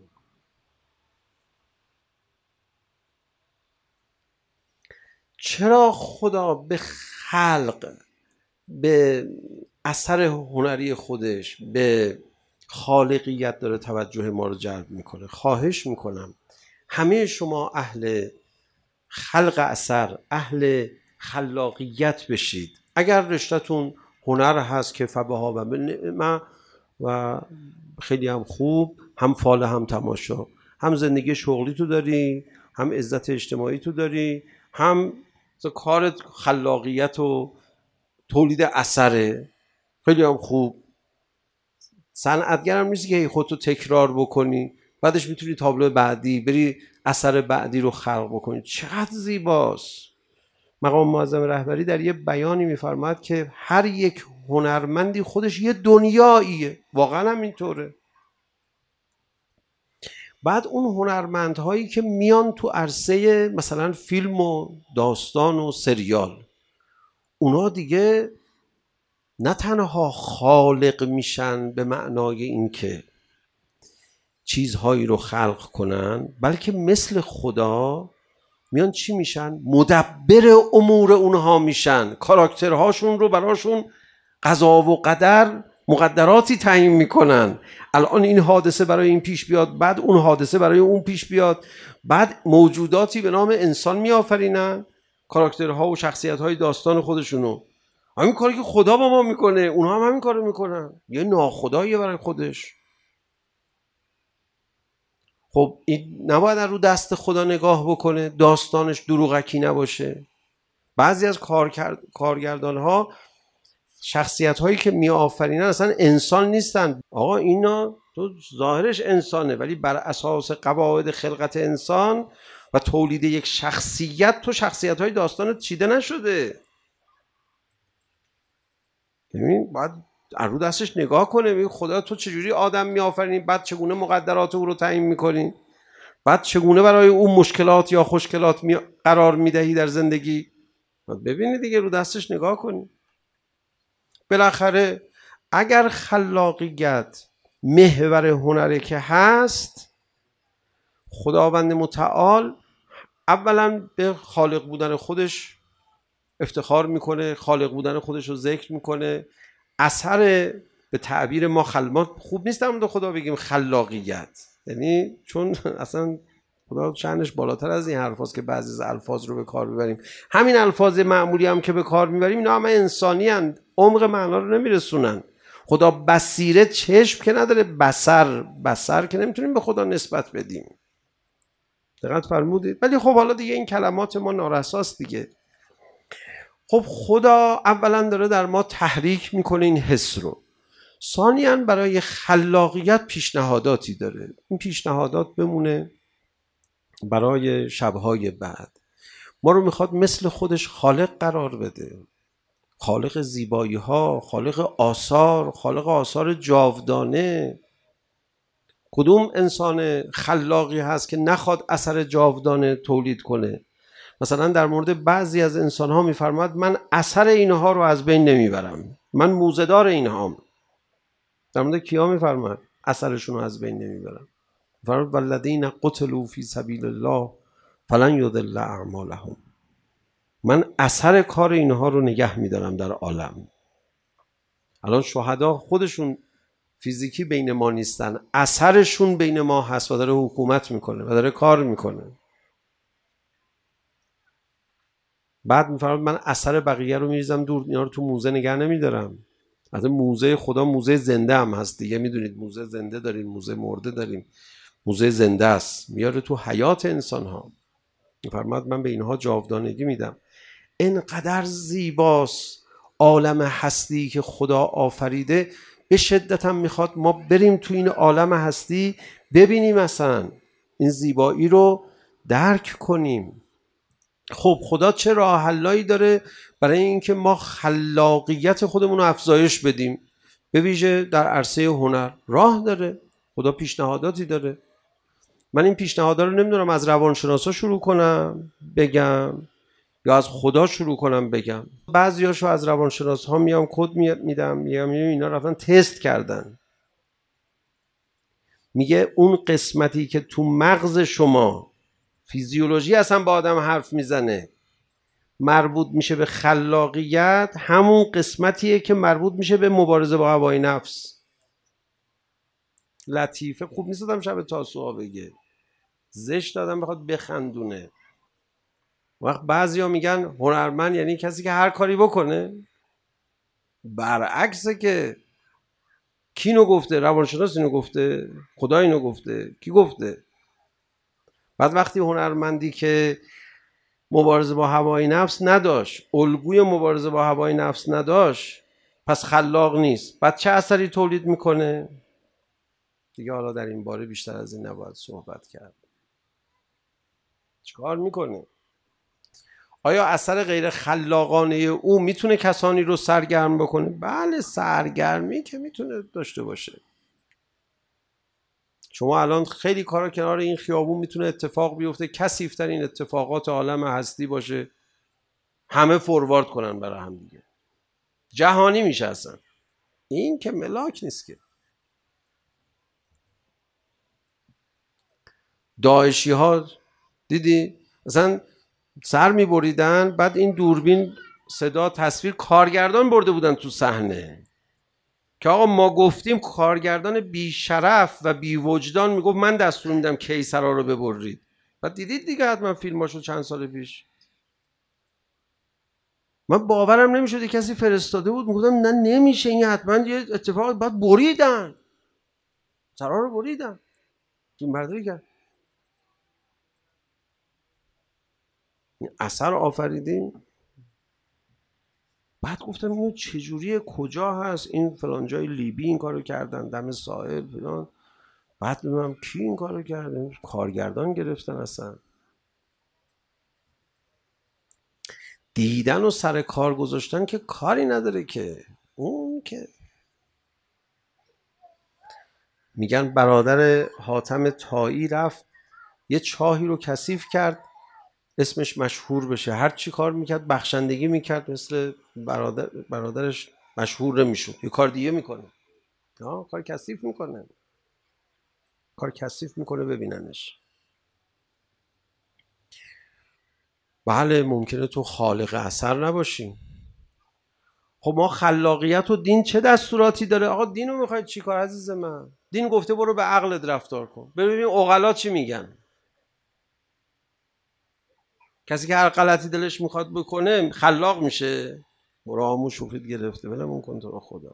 چرا خدا به خلق، به اثر هنری خودش، به خالقیت داره توجه ما رو جلب میکنه؟ خواهش میکنم همه شما اهل خلق اثر، اهل خلاقیت بشید. اگر رشته‌تون هنر هست که فبها و بالنعمه و خیلی هم خوب، هم فال هم تماشا، هم زندگی شغلی تو داری، هم عزت اجتماعی تو داری، هم کار خلاقیت و تولید اثره، خیلی هم خوب. صنعتگر هم نیستی که خودتو تکرار بکنی بعدش میتونی تابلو بعدی بری اثر بعدی رو خلق بکنی. چقدر زیباست. مقام معظم رهبری در یه بیانی میفرماد که هر یک هنرمندی خودش یه دنیاییه. واقعا هم اینطوره. بعد اون هنرمندهایی که میان تو عرصه مثلا فیلم و داستان و سریال، اونا دیگه نه تنها خالق میشن به معنای این که چیزهایی رو خلق کنن، بلکه مثل خدا میان چی میشن؟ مدبر امور اونها میشن. کاراکترهاشون رو براشون قضا و قدر مقدراتی تعیین میکنن. الان این حادثه برای این پیش بیاد، بعد اون حادثه برای اون پیش بیاد، بعد موجوداتی به نام انسان میآفرینن، کاراکترها و شخصیت‌های داستان خودشونو. همین کاری که خدا با ما میکنه اونها هم همین کارو میکنن. یه ناخداییه برای خودش. خب این نباید رو دست خدا نگاه بکنه، داستانش دروغکی نباشه. بعضی از کارگردان ها شخصیت هایی که می آفرینن اصلا انسان نیستن. آقا اینا تو ظاهرش انسانه ولی بر اساس قواعد خلقت انسان و تولید یک شخصیت تو شخصیت های داستان چیده نشده. ببین باید رو دستش نگاه کنه، ببین خدا تو چجوری آدم می آفرینی، بعد چگونه مقدرات او رو تعیین میکنی، بعد چگونه برای اون مشکلات یا خوشکلات می قرار میدهی در زندگی. ببینی دیگه، رو دستش نگاه کنی. بالاخره اگر خلاقیت محور هنره که هست، خداوند متعال اولا به خالق بودن خودش افتخار میکنه، خالق بودن خودش رو ذکر میکنه. اثر به تعبیر ما خلق، خوب نیست در خدا بگیم خلاقیت، یعنی چون اصلا خدا شأنش بالاتر از این حرفاست که بعضی از الفاظ رو به کار ببریم. همین الفاظ معمولی هم که به کار میبریم اینا همه انسانی هستند. عمق معنا رو نمیرسونن. خدا بصیره چشم که نداره، بصر بصر که نمیتونیم به خدا نسبت بدیم. دقت فرمودید؟ ولی خب حالا دیگه این کلمات ما نارساست دیگه. خب خدا اولا داره در ما تحریک میکنه این حس رو. ثانیاً برای خلاقیت پیشنهاداتی داره. این پیشنهادات بمونه برای شبهای بعد. ما رو میخواد مثل خودش خالق قرار بده، خالق زیبایی ها، خالق آثار، خالق آثار جاودانه. کدوم انسان خلاقی هست که نخواد اثر جاودانه تولید کنه؟ مثلا در مورد بعضی از انسان ها میفرماد من اثر اینها رو از بین نمیبرم، من موزه‌دار اینهام. در مورد کیا میفرماد اثرشون رو از بین نمیبرم؟ فرمود والذین قتلوا فی سبیل الله فلن یضل اعمالهم. من اثر کار اینها رو نگه میدارم در عالم. الان شهدا خودشون فیزیکی بین ما نیستن، اثرشون بین ما هست و داره حکومت میکنه و داره کار میکنه. بعد میفرماد من اثر بقیه رو میریزم دور، اینا رو تو موزه نگه نمیدارم. از موزه خدا موزه زنده هم هست دیگه، میدونید موزه زنده داریم، موزه مرده داریم، موزه زنده است، میاره تو حیات انسان ها. میفرماد من به اینها جاودانگی میدم. اینقدر زیباست عالم هستی که خدا آفریده، به شدت هم میخواد ما بریم تو این عالم هستی ببینیم، اصلا این زیبایی رو درک کنیم. خب خدا چه راه حلایی داره برای اینکه ما خلاقیت خودمون رو افزایش بدیم؟ به ویژه در عرصه هنر راه داره، خدا پیشنهاداتی داره. من این پیشنهادا رو نمیدونم از روانشناسا شروع کنم بگم یا از خدا شروع کنم بگم. بعضیاشو از روانشناس ها میام کد میدم، میگم اینا رفتن تست کردن. میگه اون قسمتی که تو مغز شما فیزیولوژی اصلا با آدم حرف میزنه مربوط میشه به خلاقیت، همون قسمتیه که مربوط میشه به مبارزه با هوای نفس. لطیفه خوب نیست آدم شب تاسوعا بگه، زشت آدم بخواد بخندونه. وقت بعضی ها میگن هنرمند یعنی کسی که هر کاری بکنه. برعکسه که. کی اینو گفته؟ روانشناس اینو گفته؟ خدا اینو گفته؟ کی گفته؟ بعد وقتی هنرمندی که مبارزه با هوای نفس نداشت، الگوی مبارزه با هوای نفس نداشت، پس خلاق نیست. بعد چه اثری تولید میکنه؟ دیگه حالا در این باره بیشتر از این نباید صحبت کرد. چیکار میکنه؟ آیا اثر غیر خلاقانه او میتونه کسانی رو سرگرم بکنه؟ بله، سرگرمی که میتونه داشته باشه. شما الان خیلی کارا کنار این خیابون میتونه اتفاق بیفته، کثیف‌ترین اتفاقات عالم هستی باشه، همه فوروارد کنن برای هم دیگه، جهانی میشه اصلا. این که ملاک نیست که. داعشی ها دیدی اصلا سر میبریدن، بعد این دوربین صدا تصویر کارگردان برده بودن تو صحنه که آقا ما گفتیم. کارگردان بی شرف و بی وجدان میگفت من دستور میدم کیسرا رو ببرید. بعد دیدید دیگه حتما فیلماشو چند سال پیش. من باورم نمیشد کسی فرستاده بود، میگفتم نه نمیشه، این حتما یه اتفاق، بعد بریدن سرا رو بریدن. این برداری کرد اثر آفریدیم. بعد گفتم اینو چجوریه، کجا هست این؟ فلان جای لیبی این کارو کردن، دم ساحل فلان. بعد میگم کی این کارو کرده؟ کارگردان گرفتن اصلا. دیدن و سر کار گذاشتن که کاری نداره که. اون که میگن برادر حاتم طایی رفت یه چاهی رو کثیف کرد اسمش مشهور بشه، هر چی کار میکرد بخشندگی میکرد، مثل برادر برادرش مشهور نمیشد، یه کار دیگه میکنه. ها کار کثیف میکنه، کار کثیف میکنه ببیننش. بله ممکنه تو خالق اثر نباشی. خب ما خلاقیت و دین چه دستوراتی داره؟ آقا دین رو میخواید چی کار عزیز من؟ دین گفته برو به عقلت رفتار کن. ببین عقلا چی میگن. کسی که هر غلطی دلش میخواد بکنه خلاق میشه؟ برامو شوخیت گرفته ولمون کن تو رو خدا.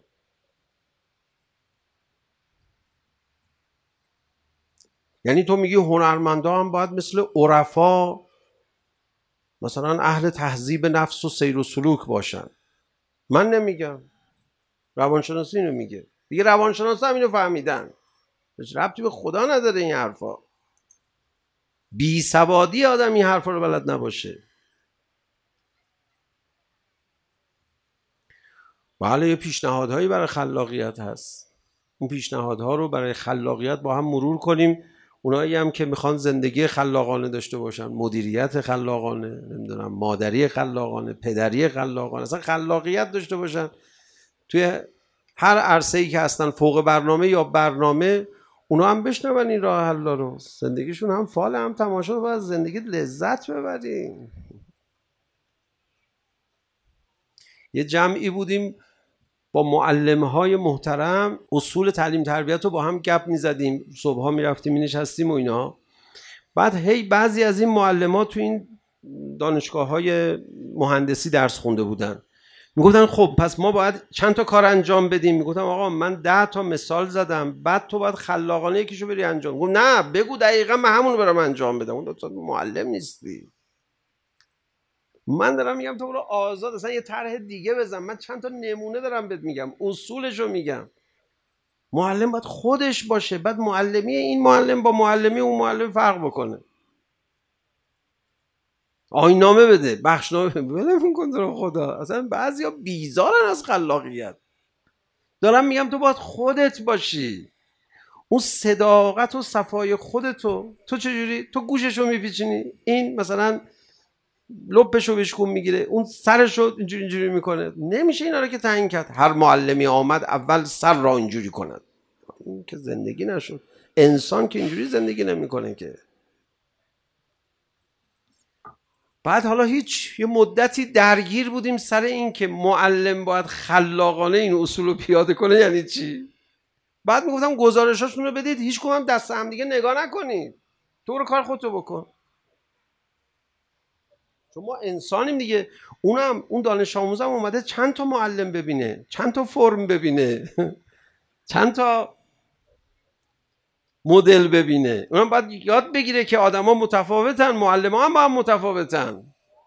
یعنی تو میگی هنرمندا هم باید مثل عرفا مثلا اهل تهذیب نفس و سیر و سلوک باشن؟ من نمیگم، روانشناسی اینو میگه دیگه. روانشناس هم اینو فهمیدن، هیچ ربطی به خدا نداره این حرفا. بی سوادی آدم این حرفا رو بلد نباشه. بله یه پیشنهادهایی برای خلاقیت هست، اون پیشنهادها رو برای خلاقیت با هم مرور کنیم. اونایی هم که میخوان زندگی خلاقانه داشته باشن، مدیریت خلاقانه، نمیدونم مادری خلاقانه، پدری خلاقانه، اصلا خلاقیت داشته باشن توی هر عرصه‌ای که هستن، فوق برنامه یا برنامه، اونا هم بشنون این راه حلا رو. زندگیشون هم فال هم تماشا، و از زندگی لذت ببریم. یه جمعی بودیم با معلم‌های محترم، اصول تعلیم تربیت رو با هم گپ می‌زدیم، صبح‌ها می‌رفتیم می‌نشستیم و اینا. بعد هی بعضی از این معلم‌ها تو این دانشگاه‌های مهندسی درس خونده بودن، میگفتن خب پس ما باید چند تا کار انجام بدیم. میگفتم آقا من ده تا مثال زدم، بعد تو باید خلاقانه یکیشو بری انجام. گفت نه بگو دقیقاً من همون رو برام انجام بدم. اون تو معلم نیستی. من دارم میگم تو برو آزاد اصلا یه طرح دیگه بزن، من چند تا نمونه دارم بهت میگم، اصولشو میگم. معلم باید خودش باشه، بعد معلمی این معلم با معلمی اون معلم فرق بکنه. آیین‌نامه بده، بخشنامه بده، ولمون کن تو رو خدا. اصلا بعضیا بیزارن از خلاقیت. دارم میگم تو باید خودت باشی، اون صداقت و صفای خودتو. تو چجوری؟ تو گوششو میپیچینی، این مثلا لپشو بشکون میگیره، اون سرشو اینجوری اینجوری میکنه. نمیشه اینا رو که تعیین کرد هر معلمی آمد اول سر را اینجوری کند. این که زندگی نشد. انسان که اینجوری زندگی نمیکنه که. بعد حالا هیچ یه مدتی درگیر بودیم سر این که معلم باید خلاقانه این اصول رو پیاده کنه. یعنی چی؟ بعد میگفتم گزارشاشون رو بدید، هیچ کدوم دست هم دیگه نگاه نکنید، تو برو کار خودتو بکن. چون ما انسانیم دیگه. اونم اون دانش آموزم اومده چند تا معلم ببینه، چند تا فرم ببینه، چند تا مدل ببینه. اونم باید یاد بگیره که آدما متفاوتن، معلم‌ها هم با هم متفاوتن.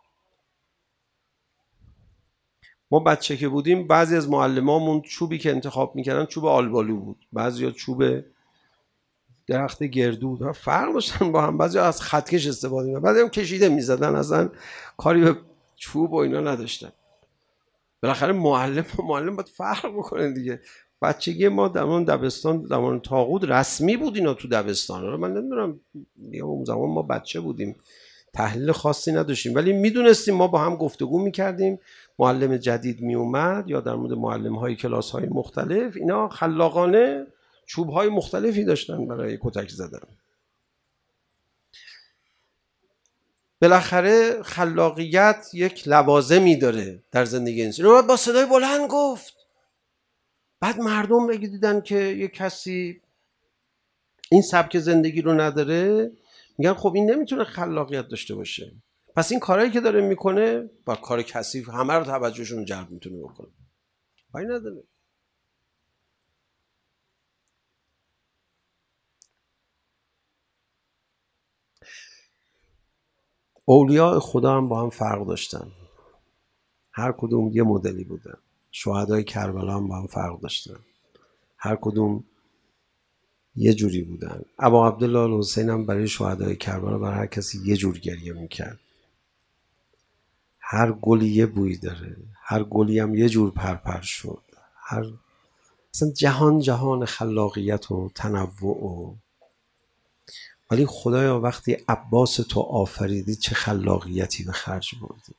ما بچه که بودیم بعضی از معلمامون چوبی که انتخاب میکردن چوب آلبالو بود، بعضیا چوب درخت گردو، فرق داشتن با هم. بعضیا از خطکش استفاده می‌کردن، بعضیا هم کشیده میزدن، اصلا کاری به چوب و اینا نداشتن. بالاخره معلم و معلم باید فرق بکنه دیگه. بچگی ما زمان دبستان، زمان طاغوت رسمی بود اینا تو دبستان. رو من نمیدونم، اون زمان ما بچه بودیم، تحلیل خاصی نداشتیم، ولی میدونستیم. ما با هم گفتگو میکردیم، معلم جدید میومد یا در مورد معلم های کلاس های مختلف، اینا خلاقانه چوب های مختلفی داشتن برای کتک زدن. بالاخره خلاقیت یک لوازمی داره در زندگی انسان. رو با صدای بلند گفت. بعد مردم اگه دیدن که یک کسی این سبک زندگی رو نداره، میگن خب این نمیتونه خلاقیت داشته باشه، پس این کارهایی که داره میکنه با کار کثیف همه رو توجهشون جلب میتونه بکنه. کاری نداره. اولیاء خدا هم با هم فرق داشتن، هر کدوم یه مدلی بودن. شهدای کربلا هم با هم فرق داشتن، هر کدوم یه جوری بودن. ابا عبدالله الحسین هم برای شهدای کربلا برای هر کسی یه جور گریه میکرد. هر گلی یه بویی داره، هر گلی هم یه جور پرپر شد. هر اصلا جهان جهان خلاقیت و تنوع و ولی خدایا وقتی عباس تو آفریدی چه خلاقیتی به خرج بردی.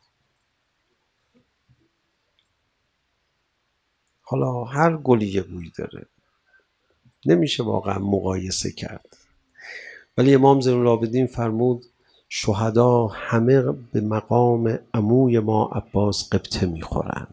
حالا هر گلی یه بویی داره، نمیشه واقعا مقایسه کرد. ولی امام زین العابدین فرمود شهدا همه به مقام عموی ما عباس قبطه میخورن.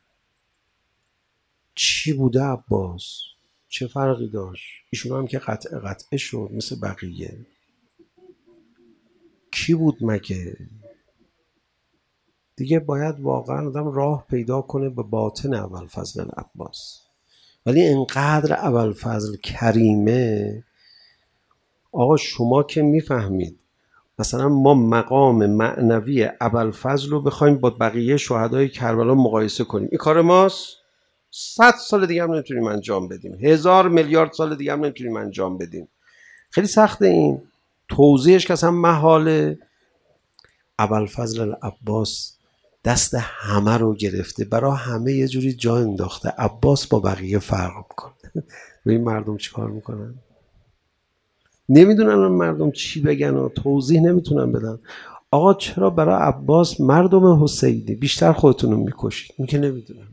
چی بوده عباس؟ چه فرقی داشت؟ ایشون هم که قطع قطعه شد مثل بقیه. کی بود مگه؟ دیگه باید واقعا آدم راه پیدا کنه به باطن ابوالفضل العباس. ولی انقدر ابوالفضل کریمه، آقا شما که میفهمید مثلا ما مقام معنوی ابوالفضل رو بخوایم با بقیه شهدای کربلا مقایسه کنیم، این کار ماست؟ صد سال دیگه هم نمیتونیم انجام بدیم، هزار میلیارد سال دیگه هم نمیتونیم انجام بدیم. خیلی سخته این توضیحش که اصلا محاله. ابوالفضل العباس دست همه رو گرفته، برای همه یه جوری جا انداخته. عباس با بقیه فرق میکنه. و این مردم چی کار میکنن؟ نمیدونن مردم چی بگن و توضیح نمیتونن بدن. آقا چرا برای عباس مردم حسینی بیشتر خودتون رو میکشید؟ این که نمیدونن.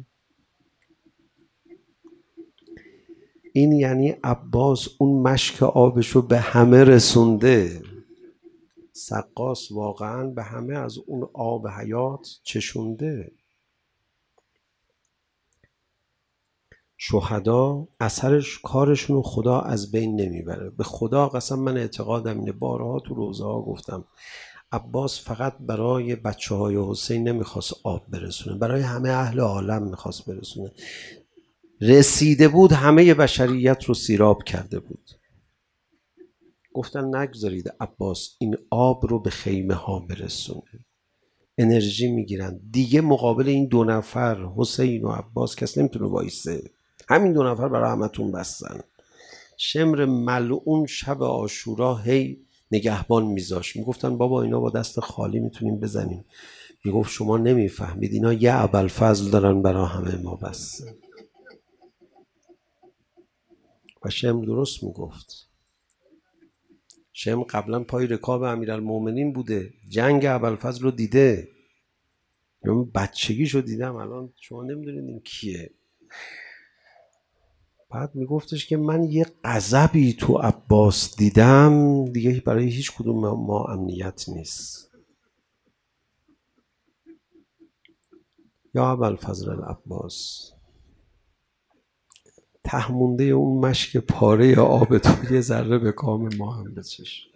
این یعنی عباس اون مشک آبشو به همه رسونده. سقاس واقعا به همه از اون آب حیات چشونده. شهدا اثرش کارشونو خدا از بین نمیبره. به خدا قسم من اعتقادم اینه، بارها تو روزه ها گفتم، عباس فقط برای بچه های حسین نمیخواست آب برسونه، برای همه اهل عالم میخواست برسونه. رسیده بود همه بشریت رو سیراب کرده بود. گفتن نگذارید عباس این آب رو به خیمه ها برسونه. انرژی میگیرن دیگه. مقابل این دو نفر حسین و عباس کس نمیتونه وایسه. همین دو نفر برای همتون بستن. شمر ملعون شب عاشورا هی نگهبان میذاش، میگفتن بابا اینا با دست خالی میتونیم بزنیم. میگفت شما نمیفهمید، اینا یه ابوالفضل دارن برای همه ما بستن. و شمر درست میگفت. شمر قبلا پای رکاب امیرالمومنین بوده، جنگ ابوالفضل رو دیده، یعنی بچگیشو دیدم. الان شما نمیدونید این کیه. بعد میگفتش که من یه غضبی تو عباس دیدم دیگه برای هیچ کدوم ما امنیت نیست. یا ابوالفضل العباس، تهمونده اون مشک پاره آب تو یه ذره به کام ما هم بچش.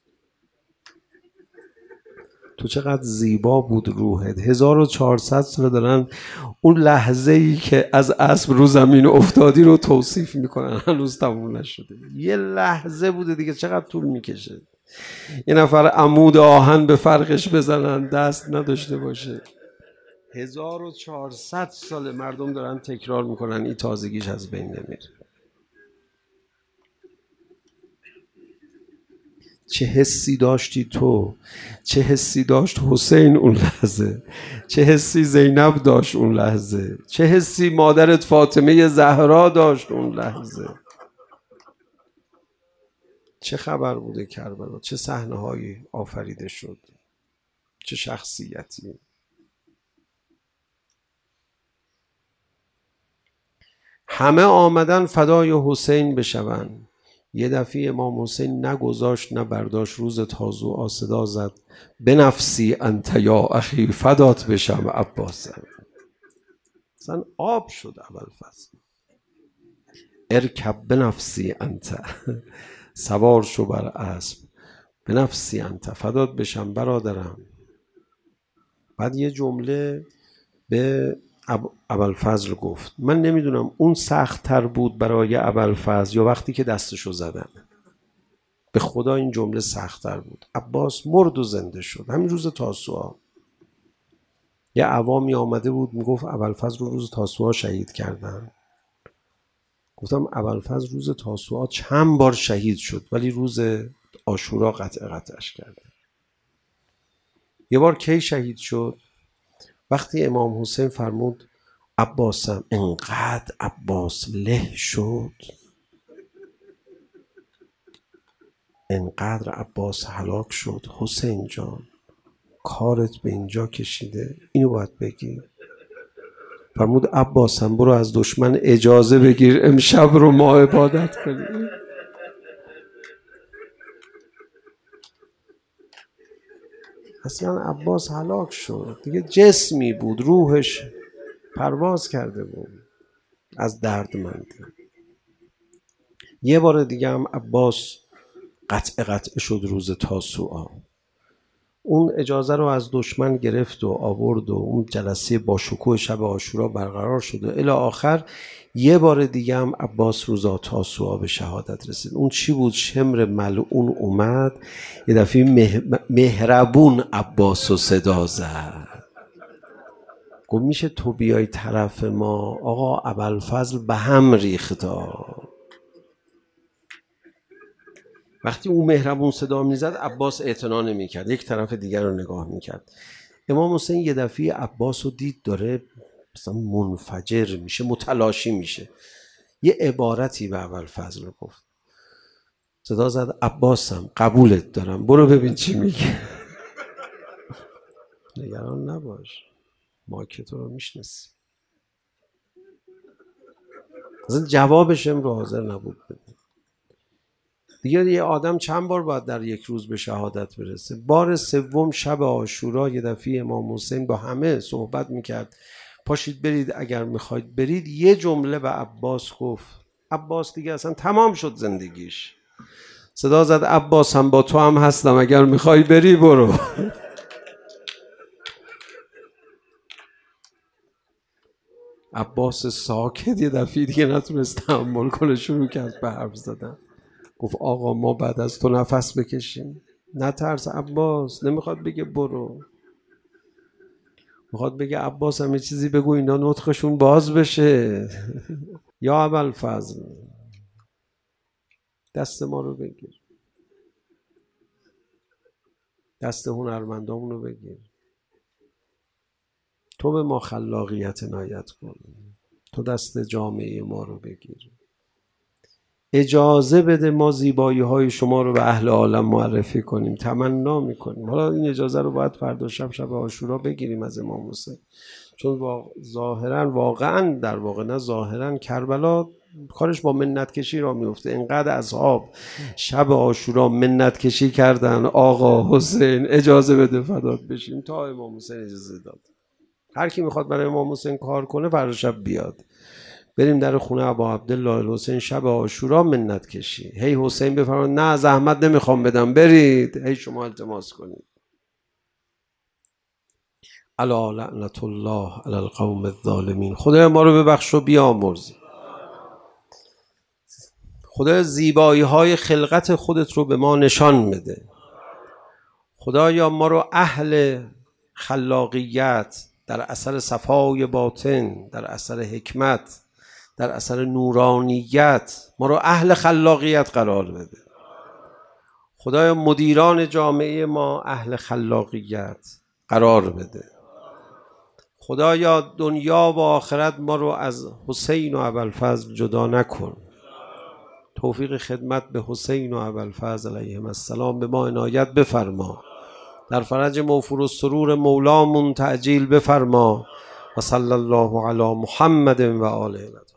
تو چقدر زیبا بود روحت. هزار و چهارصد سال دارن اون لحظه ای که از اسب رو زمین افتادی رو توصیف میکنن، هنوز تموم نشده. یه لحظه بوده دیگه، چقدر طول میکشه یه نفر عمود آهن به فرقش بزنن دست نداشته باشه. هزار و چهارصد سال مردم دارن تکرار میکنن، این تازگیش از بین نمیره. چه حسی داشتی تو، چه حسی داشت حسین اون لحظه، چه حسی زینب داشت اون لحظه، چه حسی مادرت فاطمه زهرا داشت اون لحظه. چه خبر بوده کربلا، چه صحنه هایی آفریده شد، چه شخصیتی. همه آمدن فدای حسین بشون. یه دفعه امام حسین نگذاشت نه برداشت، روز تازوعا صدا زد بنفسی انت یا اخی، فدات بشم عباس. اصلا آب شد ابوالفضل. ارکب بنفسی انت، سوار شو بر اسب، بنفسی انت، فدات بشم برادرم. بعد یه جمله به ابوالفضل گفت. من نمیدونم اون سخت تر بود برای ابوالفضل یا وقتی که دستشو زدن. به خدا این جمله سخت تر بود. عباس مرد و زنده شد همین روز تاسوعا. یه عوامی آمده بود میگفت ابوالفضل رو روز تاسوعا شهید کردن. گفتم ابوالفضل روز تاسوعا چند بار شهید شد ولی روز عاشورا قطع قطعش کردن. یه بار کی شهید شد؟ وقتی امام حسین فرمود عباسم انقدر عباس له شد، انقدر عباس هلاک شد، حسین جان کارت به اینجا کشیده، اینو باید بگی. فرمود عباسم برو از دشمن اجازه بگیر امشب رو ما عبادت کنیم. اصلا عباس هلاک شد دیگه، جسمی بود روحش پرواز کرده بود از دردمندی. یه بار دیگه هم عباس قطع قطع شد روز تاسوعا. اون اجازه رو از دشمن گرفت و آورد و اون جلسه با شکوه شب عاشورا برقرار شد و الی آخر یه بار دیگه هم عباس روزا تاسوعا به شهادت رسید. اون چی بود؟ شمر ملعون اومد یه دفعه مه... مهربون عباس رو صدا زد، گفت میشه تو بیای طرف ما؟ آقا ابوالفضل به هم ریختا. وقتی اون مهربون صدا میزد عباس اعتنا نمیکرد، یک طرف دیگر رو نگاه میکرد. امام حسین یه دفعه عباس رو دید داره مثلا منفجر میشه، متلاشی میشه، یه عبارتی به ابوالفضل گفت، صدا زد عباسم قبولت دارم، برو ببین چی میگه. نگران نباش، ما که تو رو میشناسیم. اصلا جوابش هم رو حاضر نبود بده. دیگه یه آدم چند بار باید در یک روز به شهادت برسه؟ بار سوم شب عاشورا یه دفعه امام حسین با همه صحبت میکرد، پاشید برید اگر میخواید برید. یه جمله به عباس گفت، عباس دیگه اصلا تمام شد زندگیش، صدا زد عباس هم با تو هم هستم، اگر میخوای بری برو. عباس ساکت یه دفعه دیگه نتونست تحمل کنه، شروع کرد به حرف زدن. گفت آقا ما بعد از تو نفس بکشیم. نترس عباس، نمیخواد بگه برو، میخواد بگه عباس هم یه چیزی بگو اینا نطقشون باز بشه. یا ابوالفضل دست ما رو بگیر، دست هنرمندامون رو بگیر، تو به ما خلاقیت عنایت کن، تو دست جامعه ما رو بگیر، اجازه بده ما زیبایی های شما رو به اهل عالم معرفی کنیم. تمنا میکنیم. حالا این اجازه رو باید فردا شب شب عاشورا بگیریم از امام حسین، چون ظاهرا واقعا در واقع نه ظاهرا کربلا کارش با منت کشی را میفته. اینقدر اصحاب شب عاشورا منت کشی کردن، آقا حسین اجازه بده فدات بشیم، تا امام حسین اجازه داد. هر کی میخواد برای امام حسین کار کنه فردا شب بیاد، بریم در خونه ابا عبدالله الحسین شب عاشورا منت کشی. هی حسین بفرماد نه زحمت نمیخوام بدم، برید، هی شما التماس کنید. الا لعنت الله علی القوم الظالمین. خدای ما رو ببخش و بیامرز. خدای زیبایی های خلقت خودت رو به ما نشان بده. خدایا ما رو اهل خلاقیت در اثر صفای باطن، در اثر حکمت، در اثر نورانیت، ما رو اهل خلاقیت قرار بده. خدایا مدیران جامعه ما اهل خلاقیت قرار بده. خدایا دنیا و آخرت ما رو از حسین و ابوالفضل جدا نکن. توفیق خدمت به حسین و ابوالفضل علیهم السلام به ما عنایت بفرما. در فرج موفور و سرور مولامون تعجیل بفرما. و صلی الله علی محمد و آله.